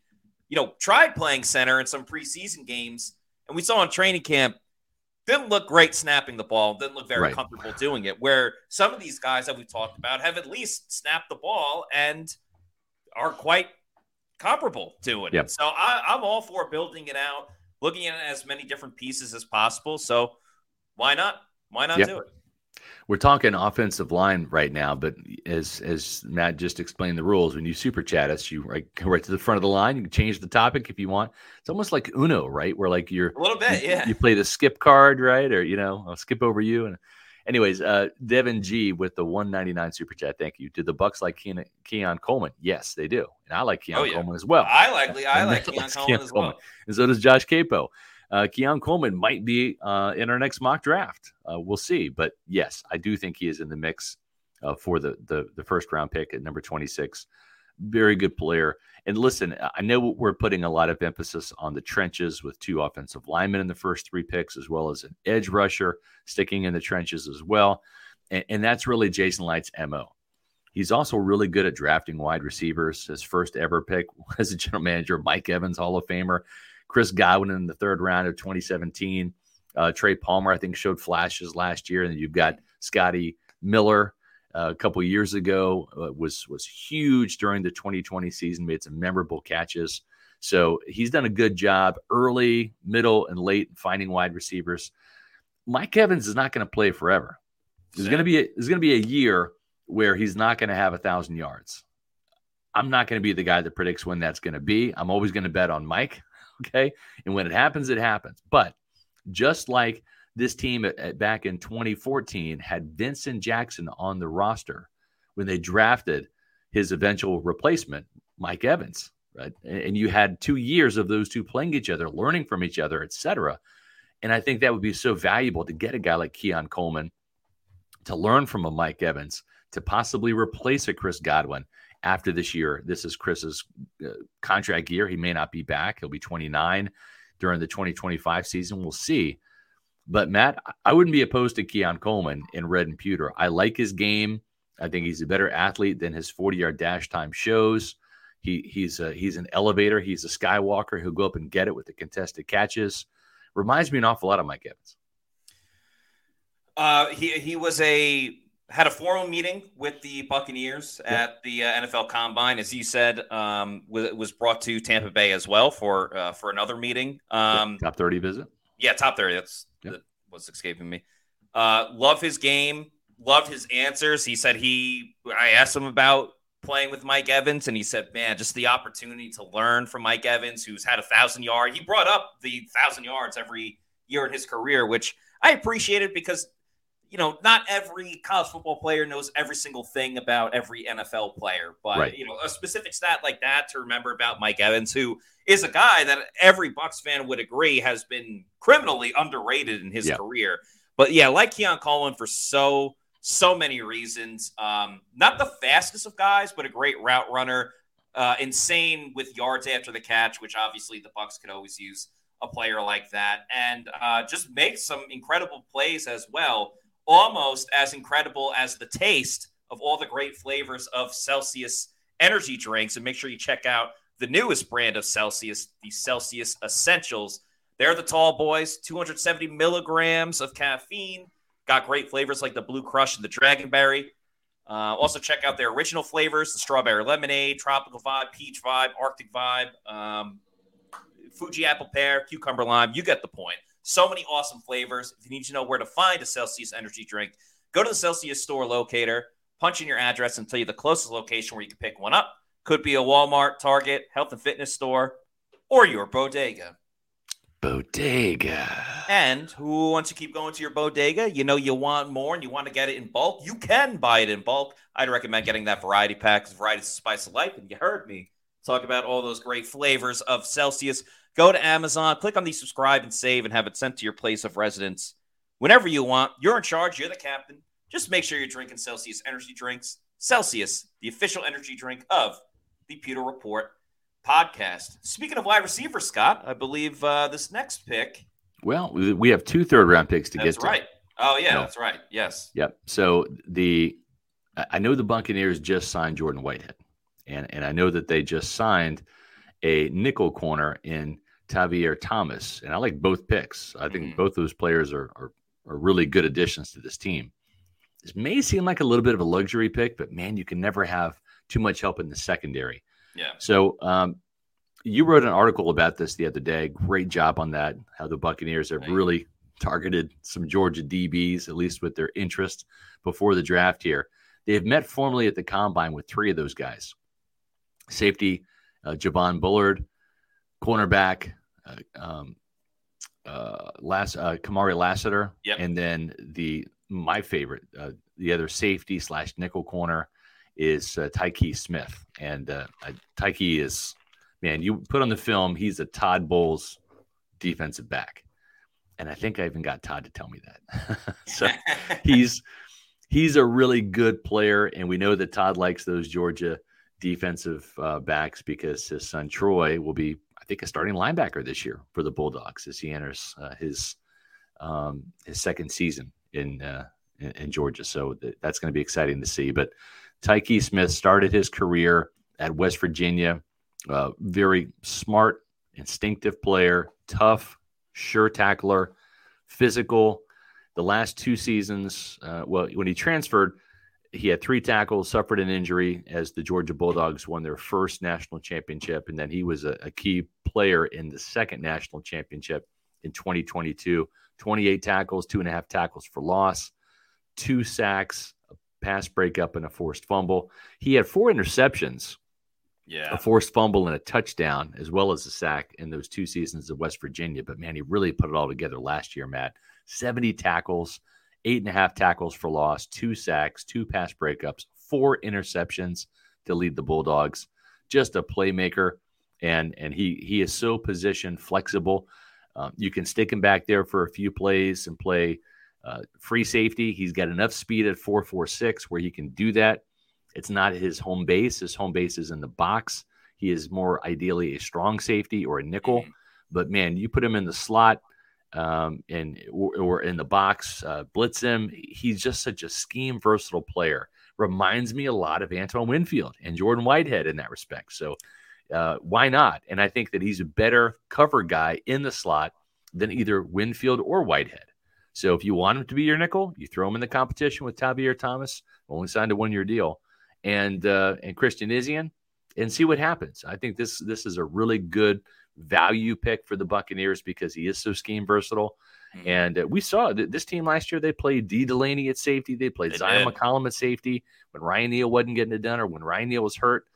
tried playing center in some preseason games. And we saw in training camp, didn't look great snapping the ball, didn't look very comfortable doing it. Where some of these guys that we talked about have at least snapped the ball and are quite comparable to it. So I'm all for building it out, looking at it as many different pieces as possible. So why not? Why not do it? We're talking offensive line right now, but as Matt just explained the rules, when you super chat us, you go right to the front of the line. You can change the topic if you want. It's almost like Uno, right? Where like you're a little bit, you play the skip card, right? Or I'll skip over you. And anyways, Devin G with the $1.99 super chat. Thank you. Do the Bucs like Keon Coleman? Yes, they do, and I like Keon Coleman as well. I like Keon Coleman as well, and so does Josh Capo. Keon Coleman might be in our next mock draft. We'll see. But yes, I do think he is in the mix for the first round pick at number 26. Very good player. And listen, I know we're putting a lot of emphasis on the trenches with 2 offensive linemen in the first 3 picks, as well as an edge rusher sticking in the trenches as well. And that's really Jason Licht's MO. He's also really good at drafting wide receivers. His first ever pick as a general manager, Mike Evans, Hall of Famer, Chris Godwin in the 3rd round of 2017. Trey Palmer, I think, showed flashes last year. And you've got Scotty Miller a couple years ago, was huge during the 2020 season, made some memorable catches. So he's done a good job early, middle, and late finding wide receivers. Mike Evans is not going to play forever. There's going to be a year where he's not going to have 1,000 yards. I'm not going to be the guy that predicts when that's going to be. I'm always going to bet on Mike, okay? And when it happens, it happens. But just like this team back in 2014 had Vincent Jackson on the roster when they drafted his eventual replacement, Mike Evans, right? And you had 2 years of those two playing each other, learning from each other, et cetera. And I think that would be so valuable to get a guy like Keon Coleman to learn from a Mike Evans, to possibly replace a Chris Godwin after this year. This is Chris's contract year. He may not be back. He'll be 29 during the 2025 season. We'll see. But, Matt, I wouldn't be opposed to Keon Coleman in red and pewter. I like his game. I think he's a better athlete than his 40-yard dash time shows. He's an elevator. He's a skywalker. He'll go up and get it with the contested catches. Reminds me an awful lot of Mike Evans. He had a formal meeting with the Buccaneers at the NFL Combine, as you said. Was brought to Tampa Bay as well for another meeting. Top 30 visit. Yeah, top 30. That was escaping me. Love his game. Loved his answers. He said I asked him about playing with Mike Evans, and he said, man, just the opportunity to learn from Mike Evans, who's had 1,000 yards. He brought up the 1,000 yards every year in his career, which I appreciated because, not every college football player knows every single thing about every NFL player. But, right. A specific stat like that to remember about Mike Evans, who is a guy that every Bucs fan would agree has been criminally underrated in his career. But, yeah, like Keon Coleman for so many reasons. Not the fastest of guys, but a great route runner. Insane with yards after the catch, which obviously the Bucs could always use a player like that. And just makes some incredible plays as well. Almost as incredible as the taste of all the great flavors of Celsius energy drinks. And make sure you check out the newest brand of Celsius, the Celsius Essentials. They're the tall boys, 270 milligrams of caffeine. Got great flavors like the Blue Crush and the Dragonberry. Also check out their original flavors, the Strawberry Lemonade, Tropical Vibe, Peach Vibe, Arctic Vibe, Fuji Apple Pear, Cucumber Lime. You get the point. So many awesome flavors. If you need to know where to find a Celsius energy drink, go to the Celsius store locator, punch in your address, and tell you the closest location where you can pick one up. Could be a Walmart, Target, health and fitness store, or your bodega. And who wants to keep going to your bodega? You want more and you want to get it in bulk. You can buy it in bulk. I'd recommend getting that variety pack. Variety is the spice of life. And you heard me talk about all those great flavors of Celsius. Go to Amazon, click on the subscribe and save, and have it sent to your place of residence whenever you want. You're in charge. You're the captain. Just make sure you're drinking Celsius energy drinks. Celsius, the official energy drink of the Pewter Report podcast. Speaking of wide receivers, Scott, I believe this next pick. Well, we have 2 third-round picks to get to. That's right. Oh, yeah, that's right. Yes. Yep. So I know the Buccaneers just signed Jordan Whitehead, and I know that they just signed a nickel corner in Tavier Thomas, and I like both picks. I think both those players are really good additions to this team. This may seem like a little bit of a luxury pick, but man, you can never have too much help in the secondary. Yeah. So you wrote an article about this the other day. Great job on that. How the Buccaneers have really targeted some Georgia DBs, at least with their interest before the draft here. They have met formally at the Combine with 3 of those guys. Safety, Javon Bullard, cornerback, Kamari Lassiter, and then my favorite, the other safety / nickel corner is Tyke Smith. And Tyke is, man, you put on the film, he's a Todd Bowles defensive back. And I think I even got Todd to tell me that. So he's a really good player, and we know that Todd likes those Georgia defensive backs because his son Troy will be, I think, a starting linebacker this year for the Bulldogs as he enters his second season in Georgia. So that's going to be exciting to see. But Tyke Smith started his career at West Virginia. Very smart, instinctive player, tough, sure tackler, physical. The last 2 seasons, when he transferred, he had 3 tackles, suffered an injury as the Georgia Bulldogs won their first national championship. And then he was a key player in the second national championship in 2022. 28 tackles, 2.5 tackles for loss, 2 sacks, a pass breakup, and a forced fumble. He had 4 interceptions, a forced fumble, and a touchdown, as well as a sack in those 2 seasons of West Virginia. But, man, he really put it all together last year, Matt. 70 tackles, 8.5 tackles for loss, 2 sacks, 2 pass breakups, 4 interceptions to lead the Bulldogs. Just a playmaker, and he is so position flexible. You can stick him back there for a few plays and play free safety. He's got enough speed at 4.46 where he can do that. It's not his home base. His home base is in the box. He is more ideally a strong safety or a nickel. But, man, you put him in the slot or in the box, blitz him. He's just such a scheme versatile player. Reminds me a lot of Antoine Winfield and Jordan Whitehead in that respect. So why not? And I think that he's a better cover guy in the slot than either Winfield or Whitehead. So if you want him to be your nickel, you throw him in the competition with Tavierre Thomas, only signed a 1-year deal, and Christian Izien, and see what happens. I think this is a really good value pick for the Buccaneers because he is so scheme versatile. Mm-hmm. And we saw this team last year, they played D. Delaney at safety. They played Zion McCollum at safety when Ryan Neal wasn't getting it done or when Ryan Neal was hurt.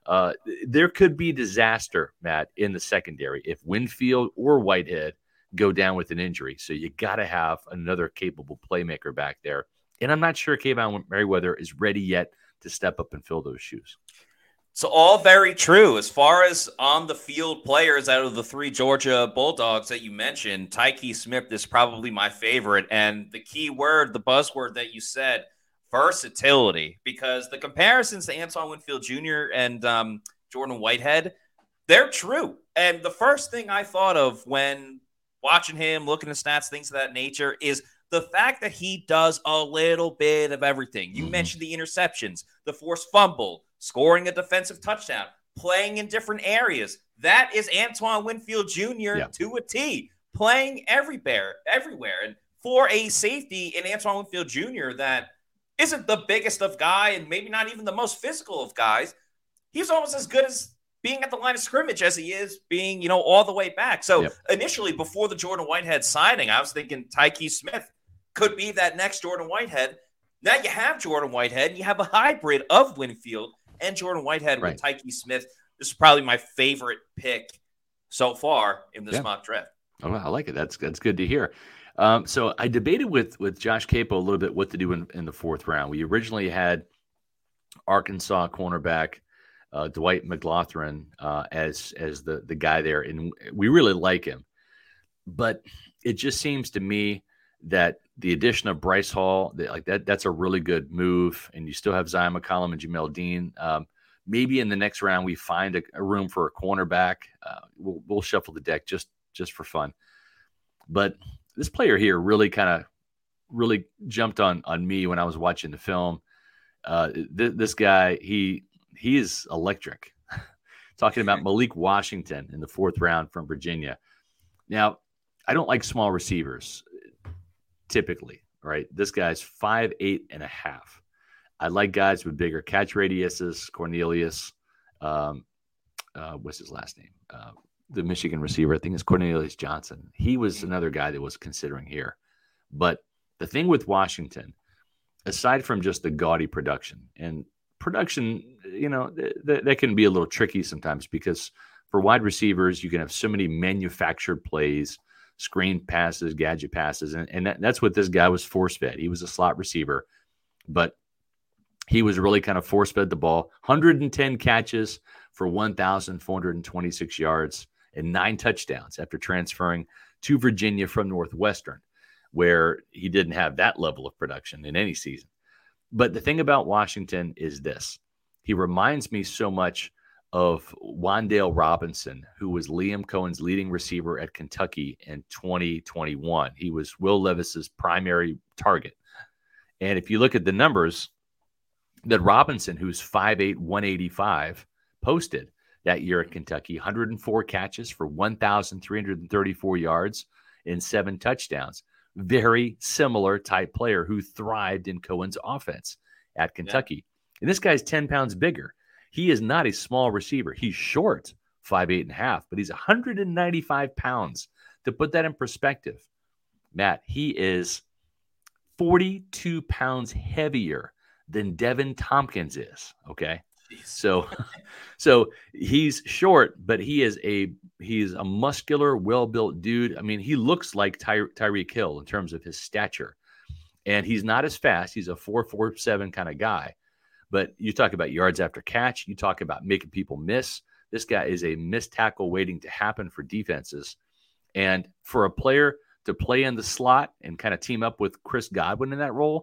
There could be disaster, Matt, in the secondary if Winfield or Whitehead go down with an injury. So you got to have another capable playmaker back there. And I'm not sure Kayvon Merriweather is ready yet to step up and fill those shoes. So all very true. As far as on the field players out of the 3 Georgia Bulldogs that you mentioned, Tyke Smith is probably my favorite. And the key word, the buzzword that you said, versatility, because the comparisons to Antoine Winfield Jr. and Jordan Whitehead, they're true. And the first thing I thought of when watching him, looking at stats, things of that nature, is the fact that he does a little bit of everything. You mentioned the interceptions, the forced fumble, scoring a defensive touchdown, playing in different areas. That is Antoine Winfield Jr. to a T, playing everywhere. And for a safety in Antoine Winfield Jr. that isn't the biggest of guy and maybe not even the most physical of guys, he's almost as good as being at the line of scrimmage as he is being, all the way back. So initially, before the Jordan Whitehead signing, I was thinking Tyke Smith could be that next Jordan Whitehead. Now you have Jordan Whitehead, and you have a hybrid of Winfield and Jordan Whitehead with Tyke Smith. This is probably my favorite pick so far in this mock draft. Oh, I like it. That's good to hear. So I debated with Josh Capo a little bit what to do in the 4th round. We originally had Arkansas cornerback Dwight McGlothern as the guy there, and we really like him. But it just seems to me that the addition of Bryce Hall, that's a really good move, and you still have Zion McCollum and Jamel Dean. Maybe in the next round we find a room for a cornerback. We'll shuffle the deck just for fun. But this player here really jumped on me when I was watching the film. This guy, he is electric. Talking about Malik Washington in the 4th round from Virginia. Now, I don't like small receivers typically, right? This guy's 5'8.5". I like guys with bigger catch radiuses. Cornelius, what's his last name? The Michigan receiver, I think it's Cornelius Johnson. He was another guy that was considering here. But the thing with Washington, aside from just the gaudy production, and production, that can be a little tricky sometimes because for wide receivers, you can have so many manufactured plays, screen passes, gadget passes, and that's what this guy was force-fed. He was a slot receiver, but he was really kind of force-fed the ball. 110 catches for 1,426 yards and 9 touchdowns after transferring to Virginia from Northwestern, where he didn't have that level of production in any season. But the thing about Washington is this. He reminds me so much of Wan'Dale Robinson, who was Liam Cohen's leading receiver at Kentucky in 2021. He was Will Levis's primary target. And if you look at the numbers that Robinson, who's 5'8", 185, posted that year at Kentucky, 104 catches for 1,334 yards and 7 touchdowns. Very similar type player who thrived in Cohen's offense at Kentucky. Yeah. And this guy's 10 pounds bigger. He is not a small receiver. He's short, 5'8.5", but he's 195 pounds. To put that in perspective, Matt, he is 42 pounds heavier than Devin Tompkins is. Okay. So he's short, but he's a muscular, well-built dude. I mean, he looks like Tyreek Hill in terms of his stature, and he's not as fast. He's a 4.47 kind of guy, but you talk about yards after catch. You talk about making people miss. This guy is a missed tackle waiting to happen for defenses. And for a player to play in the slot and kind of team up with Chris Godwin in that role,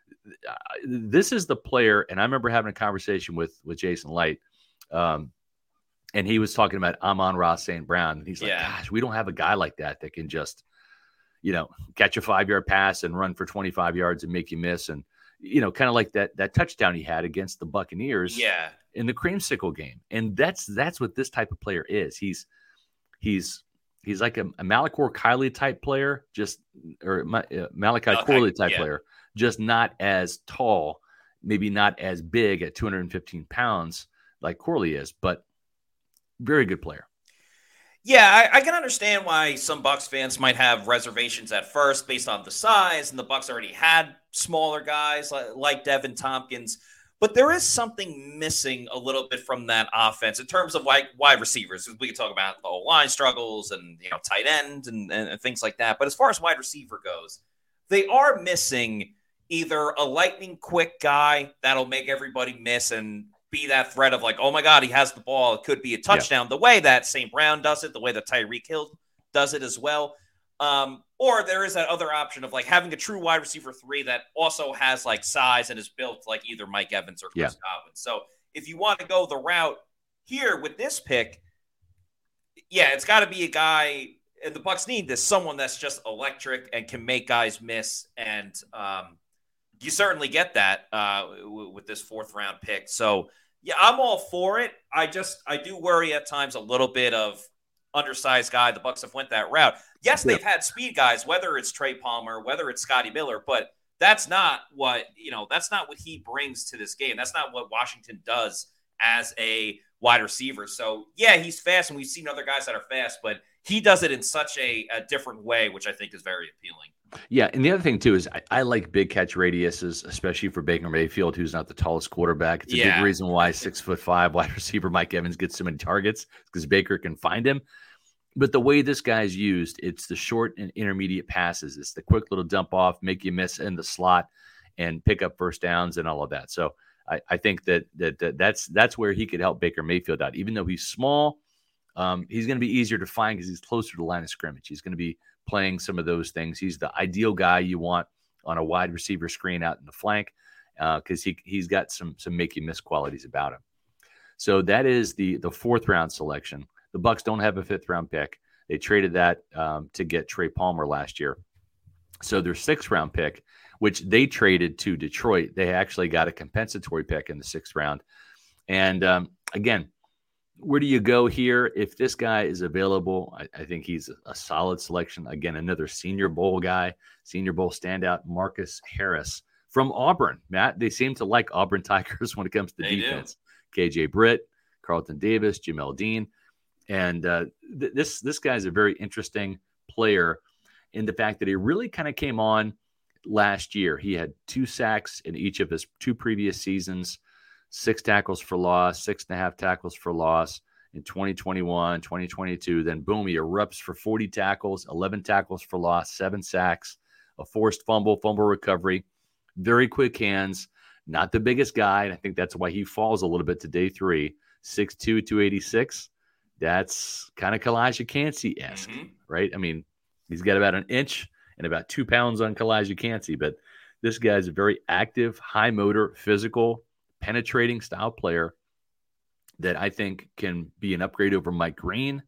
this is the player. And I remember having a conversation with Jason Light, and he was talking about Amon-Ra St. Brown. And he's like, gosh, we don't have a guy like that can just, catch a 5-yard pass and run for 25 yards and make you miss. And, kind of like that touchdown he had against the Buccaneers in the creamsicle game. And that's what this type of player is. He's like a Malachor Kiley type player, Malachi Corley type player, just not as tall, maybe not as big at 215 pounds like Corley is, but very good player. Yeah, I can understand why some Bucs fans might have reservations at first based on the size, and the Bucs already had smaller guys like Devin Tompkins. But there is something missing a little bit from that offense in terms of like wide receivers. We can talk about the O-line struggles and tight end and things like that. But as far as wide receiver goes, they are missing either a lightning quick guy that'll make everybody miss and be that threat of like, oh my God, he has the ball. It could be a touchdown. The way that St. Brown does it, the way that Tyreek Hill does it as well. Or there is that other option of like having a true wide receiver 3 that also has like size and is built like either Mike Evans or Chris Godwin. So if you want to go the route here with this pick, it's got to be a guy, and the Bucs need this, someone that's just electric and can make guys miss. And you certainly get that with this 4th round pick. So I'm all for it. I do worry at times a little bit of undersized guy. The Bucs have went that route. Yes, they've had speed guys, whether it's Trey Palmer, whether it's Scotty Miller, but that's not what he brings to this game. That's not what Washington does as a wide receiver. So he's fast, and we've seen other guys that are fast, but he does it in such a different way, which I think is very appealing. Yeah, and the other thing, too, is I like big catch radiuses, especially for Baker Mayfield, who's not the tallest quarterback. It's a big reason why 6'5" wide receiver Mike Evans gets so many targets, because Baker can find him. But the way this guy's used, it's the short and intermediate passes. It's the quick little dump off, make you miss in the slot, and pick up first downs and all of that. So I think that's where he could help Baker Mayfield out. Even though he's small, he's going to be easier to find because he's closer to the line of scrimmage. He's going to be playing some of those things. He's the ideal guy you want on a wide receiver screen out in the flank because he's got some make you miss qualities about him. So that is the 4th round selection. The Bucs don't have a 5th round pick. They traded that to get Trey Palmer last year. So their 6th round pick, which they traded to Detroit, they actually got a compensatory pick in the 6th round. And again, where do you go here? If this guy is available, I think he's a solid selection. Again, another Senior Bowl guy, Senior Bowl standout, Marcus Harris from Auburn. Matt, they seem to like Auburn Tigers when it comes to defense. KJ Britt, Carlton Davis, Jamel Dean. And this guy's a very interesting player in the fact that he really kind of came on last year. He had 2 sacks in each of his 2 previous seasons, 6 tackles for loss, 6.5 tackles for loss in 2021, 2022. Then, boom, he erupts for 40 tackles, 11 tackles for loss, 7 sacks, a forced fumble recovery, very quick hands, not the biggest guy. And I think that's why he falls a little bit to day 3, 6'2", 286. That's kind of Kalijah Kancey-esque, right? I mean, he's got about an inch and about 2 pounds on Kalijah Kancey, but this guy's a very active, high motor, physical penetrating style player that I think can be an upgrade over Mike Green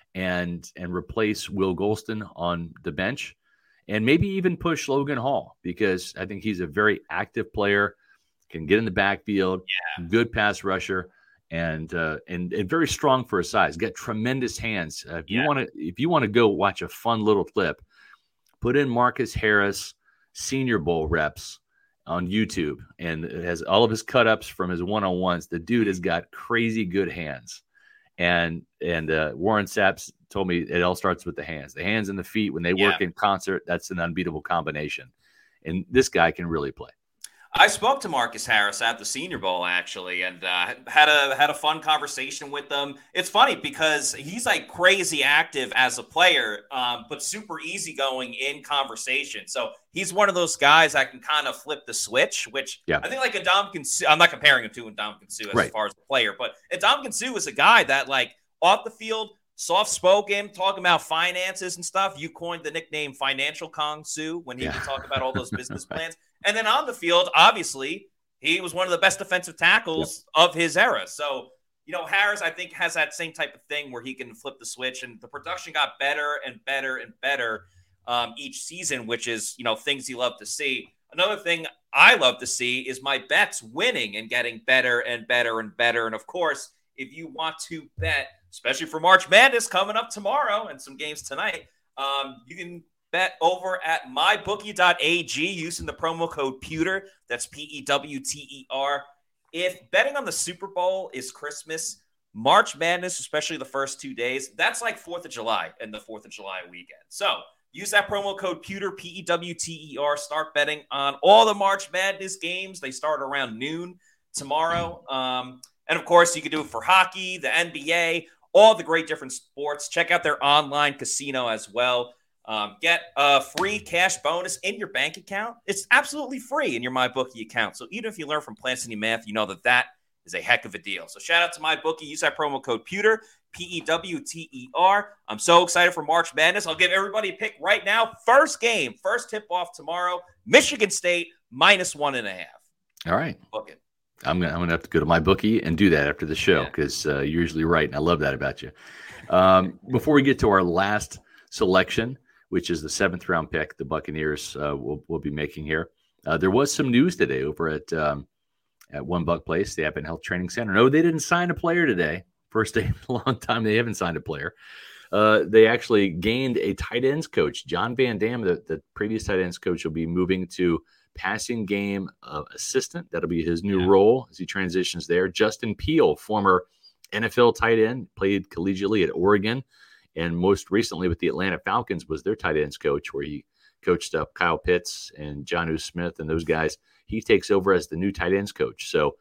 and replace Will Golston on the bench, and maybe even push Logan Hall, because I think he's a very active player, can get in the backfield, good pass rusher, and very strong for his size. Got tremendous hands. If you want to go watch a fun little clip, put in Marcus Harris Senior Bowl reps on YouTube, and it has all of his cut-ups from his one-on-ones. The dude has got crazy good hands. And Warren Sapp told me it all starts with the hands and the feet. When they work in concert, that's an unbeatable combination. And this guy can really play. I spoke to Marcus Harris at the Senior Bowl, actually, and had a fun conversation with him. It's funny because he's like crazy active as a player, but super easygoing in conversation. So he's one of those guys that can kind of flip the switch, which I think like Ndamukong Suh, I'm not comparing him to Ndamukong Suh as far as a player, but Ndamukong Suh is a guy that like off the field, soft-spoken, talking about finances and stuff. You coined the nickname Financial Kong Suh when he would talk about all those business plans. And then on the field, obviously, he was one of the best defensive tackles of his era. So, Harris, I think, has that same type of thing where he can flip the switch. And the production got better and better and better each season, which is, things you love to see. Another thing I love to see is my bets winning and getting better and better and better. And, of course, if you want to bet, especially for March Madness coming up tomorrow and some games tonight, you can bet over at mybookie.ag using the promo code PEWTER. That's PEWTER. If betting on the Super Bowl is Christmas, March Madness, especially the first 2 days, that's like 4th of July and the 4th of July weekend. So use that promo code PEWTER, PEWTER. Start betting on all the March Madness games. They start around noon tomorrow. And, of course, you can do it for hockey, the NBA, all the great different sports. Check out their online casino as well. Get a free cash bonus in your bank account. It's absolutely free in your MyBookie account. So even if you learn from Plant City Math, you know that is a heck of a deal. So shout out to MyBookie. Use that promo code PEWTER, PEWTER. I'm so excited for March Madness. I'll give everybody a pick right now. First game, first tip-off tomorrow, Michigan State -1.5. All right. Book it. I'm gonna have to go to MyBookie and do that after the show because you're usually right, and I love that about you. Before we get to our last selection, which is the 7th round pick, the Buccaneers will be making here. There was some news today over at One Buck Place, the Abbott Health Training Center. No, they didn't sign a player today. First day in a long time they haven't signed a player. They actually gained a tight ends coach. John Van Dam, the previous tight ends coach, will be moving to passing game assistant. That'll be his new role as he transitions there. Justin Peel, former NFL tight end, played collegiately at Oregon, and most recently with the Atlanta Falcons was their tight ends coach, where he coached up Kyle Pitts and Jonnu Smith and those guys. He takes over as the new tight ends coach. So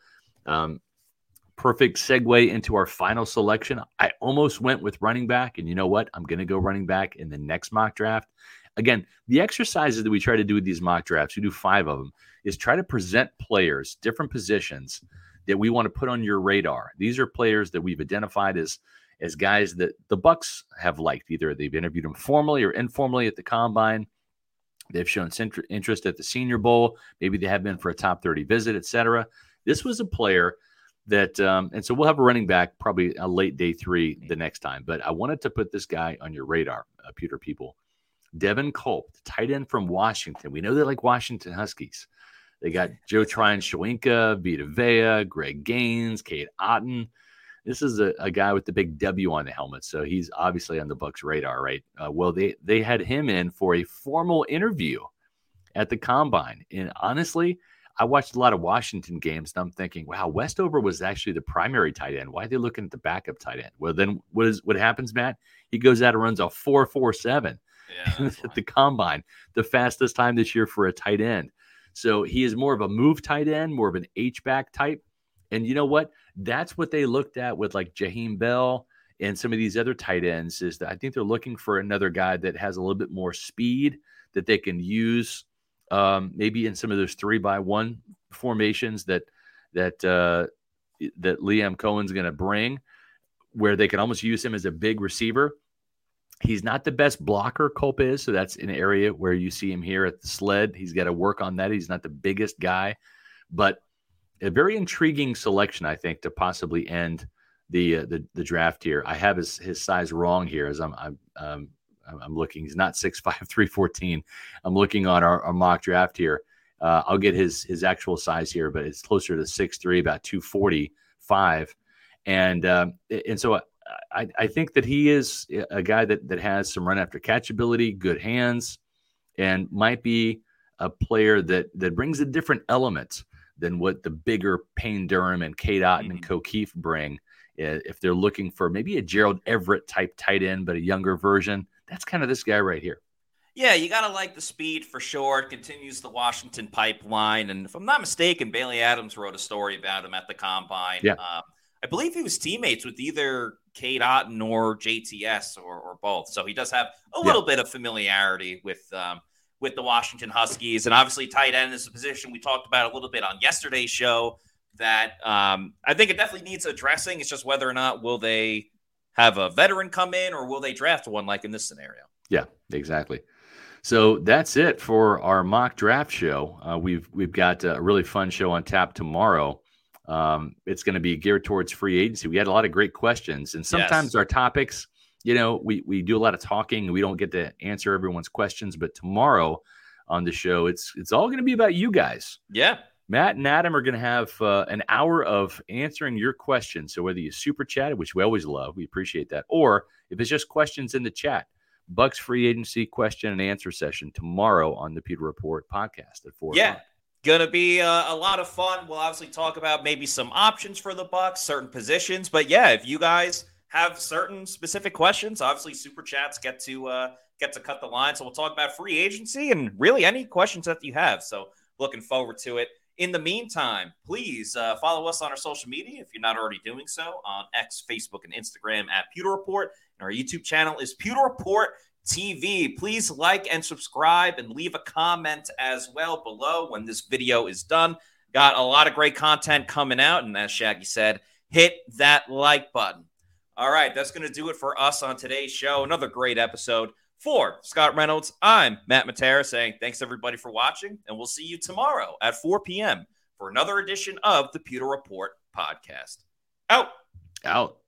perfect segue into our final selection. I almost went with running back, and you know what? I'm going to go running back in the next mock draft. Again, the exercises that we try to do with these mock drafts, we do 5 of them, is try to present players, different positions that we want to put on your radar. These are players that we've identified as guys that the Bucs have liked. Either they've interviewed them formally or informally at the Combine. They've shown interest at the Senior Bowl. Maybe they have been for a top 30 visit, etc. This was a player that, and so we'll have a running back probably a late day 3 the next time. But I wanted to put this guy on your radar, Pewter people. Devin Culp, the tight end from Washington. We know they like Washington Huskies. They got Joe Tryon-Shoyinka, Vita Vea, Greg Gaines, Cade Otton. This is a guy with the big W on the helmet, so he's obviously on the Bucs' radar, right? Well, they had him in for a formal interview at the Combine. And honestly, I watched a lot of Washington games, and I'm thinking, wow, Westover was actually the primary tight end. Why are they looking at the backup tight end? Well, then what happens, Matt? He goes out and runs a 4.47. At the Combine, the fastest time this year for a tight end. So he is more of a move tight end, more of an H-back type. And you know what? That's what they looked at with like Jaheim Bell and some of these other tight ends, is that I think they're looking for another guy that has a little bit more speed that they can use maybe in some of those 3-by-1 formations that Liam Cohen's going to bring, where they can almost use him as a big receiver. He's not the best blocker, Culp is, so that's an area where you see him here at the sled. He's got to work on that. He's not the biggest guy, but a very intriguing selection, I think, to possibly end the draft here. I have his size wrong here as I'm looking. He's not 6'5", 314. I'm looking on our mock draft here. I'll get his actual size here, but it's closer to 6'3", about 245. And so I think that he is a guy that has some run after catch ability, good hands, and might be a player that brings a different element than what the bigger Payne Durham and Cade Otton and O'Keefe bring. If they're looking for maybe a Gerald Everett type tight end, but a younger version, that's kind of this guy right here. Yeah, you got to like the speed for sure. It continues the Washington pipeline. And if I'm not mistaken, Bailey Adams wrote a story about him at the Combine. Yeah. I believe he was teammates with either Cade Otton or JTS or both. So he does have a little bit of familiarity with the Washington Huskies. And obviously tight end is a position we talked about a little bit on yesterday's show that I think it definitely needs addressing. It's just whether or not will they have a veteran come in or will they draft one like in this scenario? Yeah, exactly. So that's it for our mock draft show. We've got a really fun show on tap tomorrow. It's going to be geared towards free agency. We had a lot of great questions, and sometimes our topics, we do a lot of talking and we don't get to answer everyone's questions. But tomorrow on the show, it's all going to be about you guys. Yeah. Matt and Adam are going to have an hour of answering your questions. So whether you super chatted, which we always love, we appreciate that, or if it's just questions in the chat, Bucks free agency question and answer session tomorrow on the Pewter Report podcast at 4 o'clock. Gonna be a lot of fun. We'll obviously talk about maybe some options for the Bucks, certain positions. But yeah, if you guys have certain specific questions, obviously super chats get to cut the line. So we'll talk about free agency and really any questions that you have. So looking forward to it. In the meantime, please follow us on our social media if you're not already doing so on X, Facebook, and Instagram at Pewter Report. And our YouTube channel is Pewter Report TV. Please like and subscribe and leave a comment as well below when this video is done. Got a lot of great content coming out. And as Shaggy said, hit that like button. All right, that's going to do it for us on today's show. Another great episode. For Scott Reynolds, I'm Matt Matera saying thanks everybody for watching, and we'll see you tomorrow at 4 p.m. for another edition of the Pewter Report podcast. Out.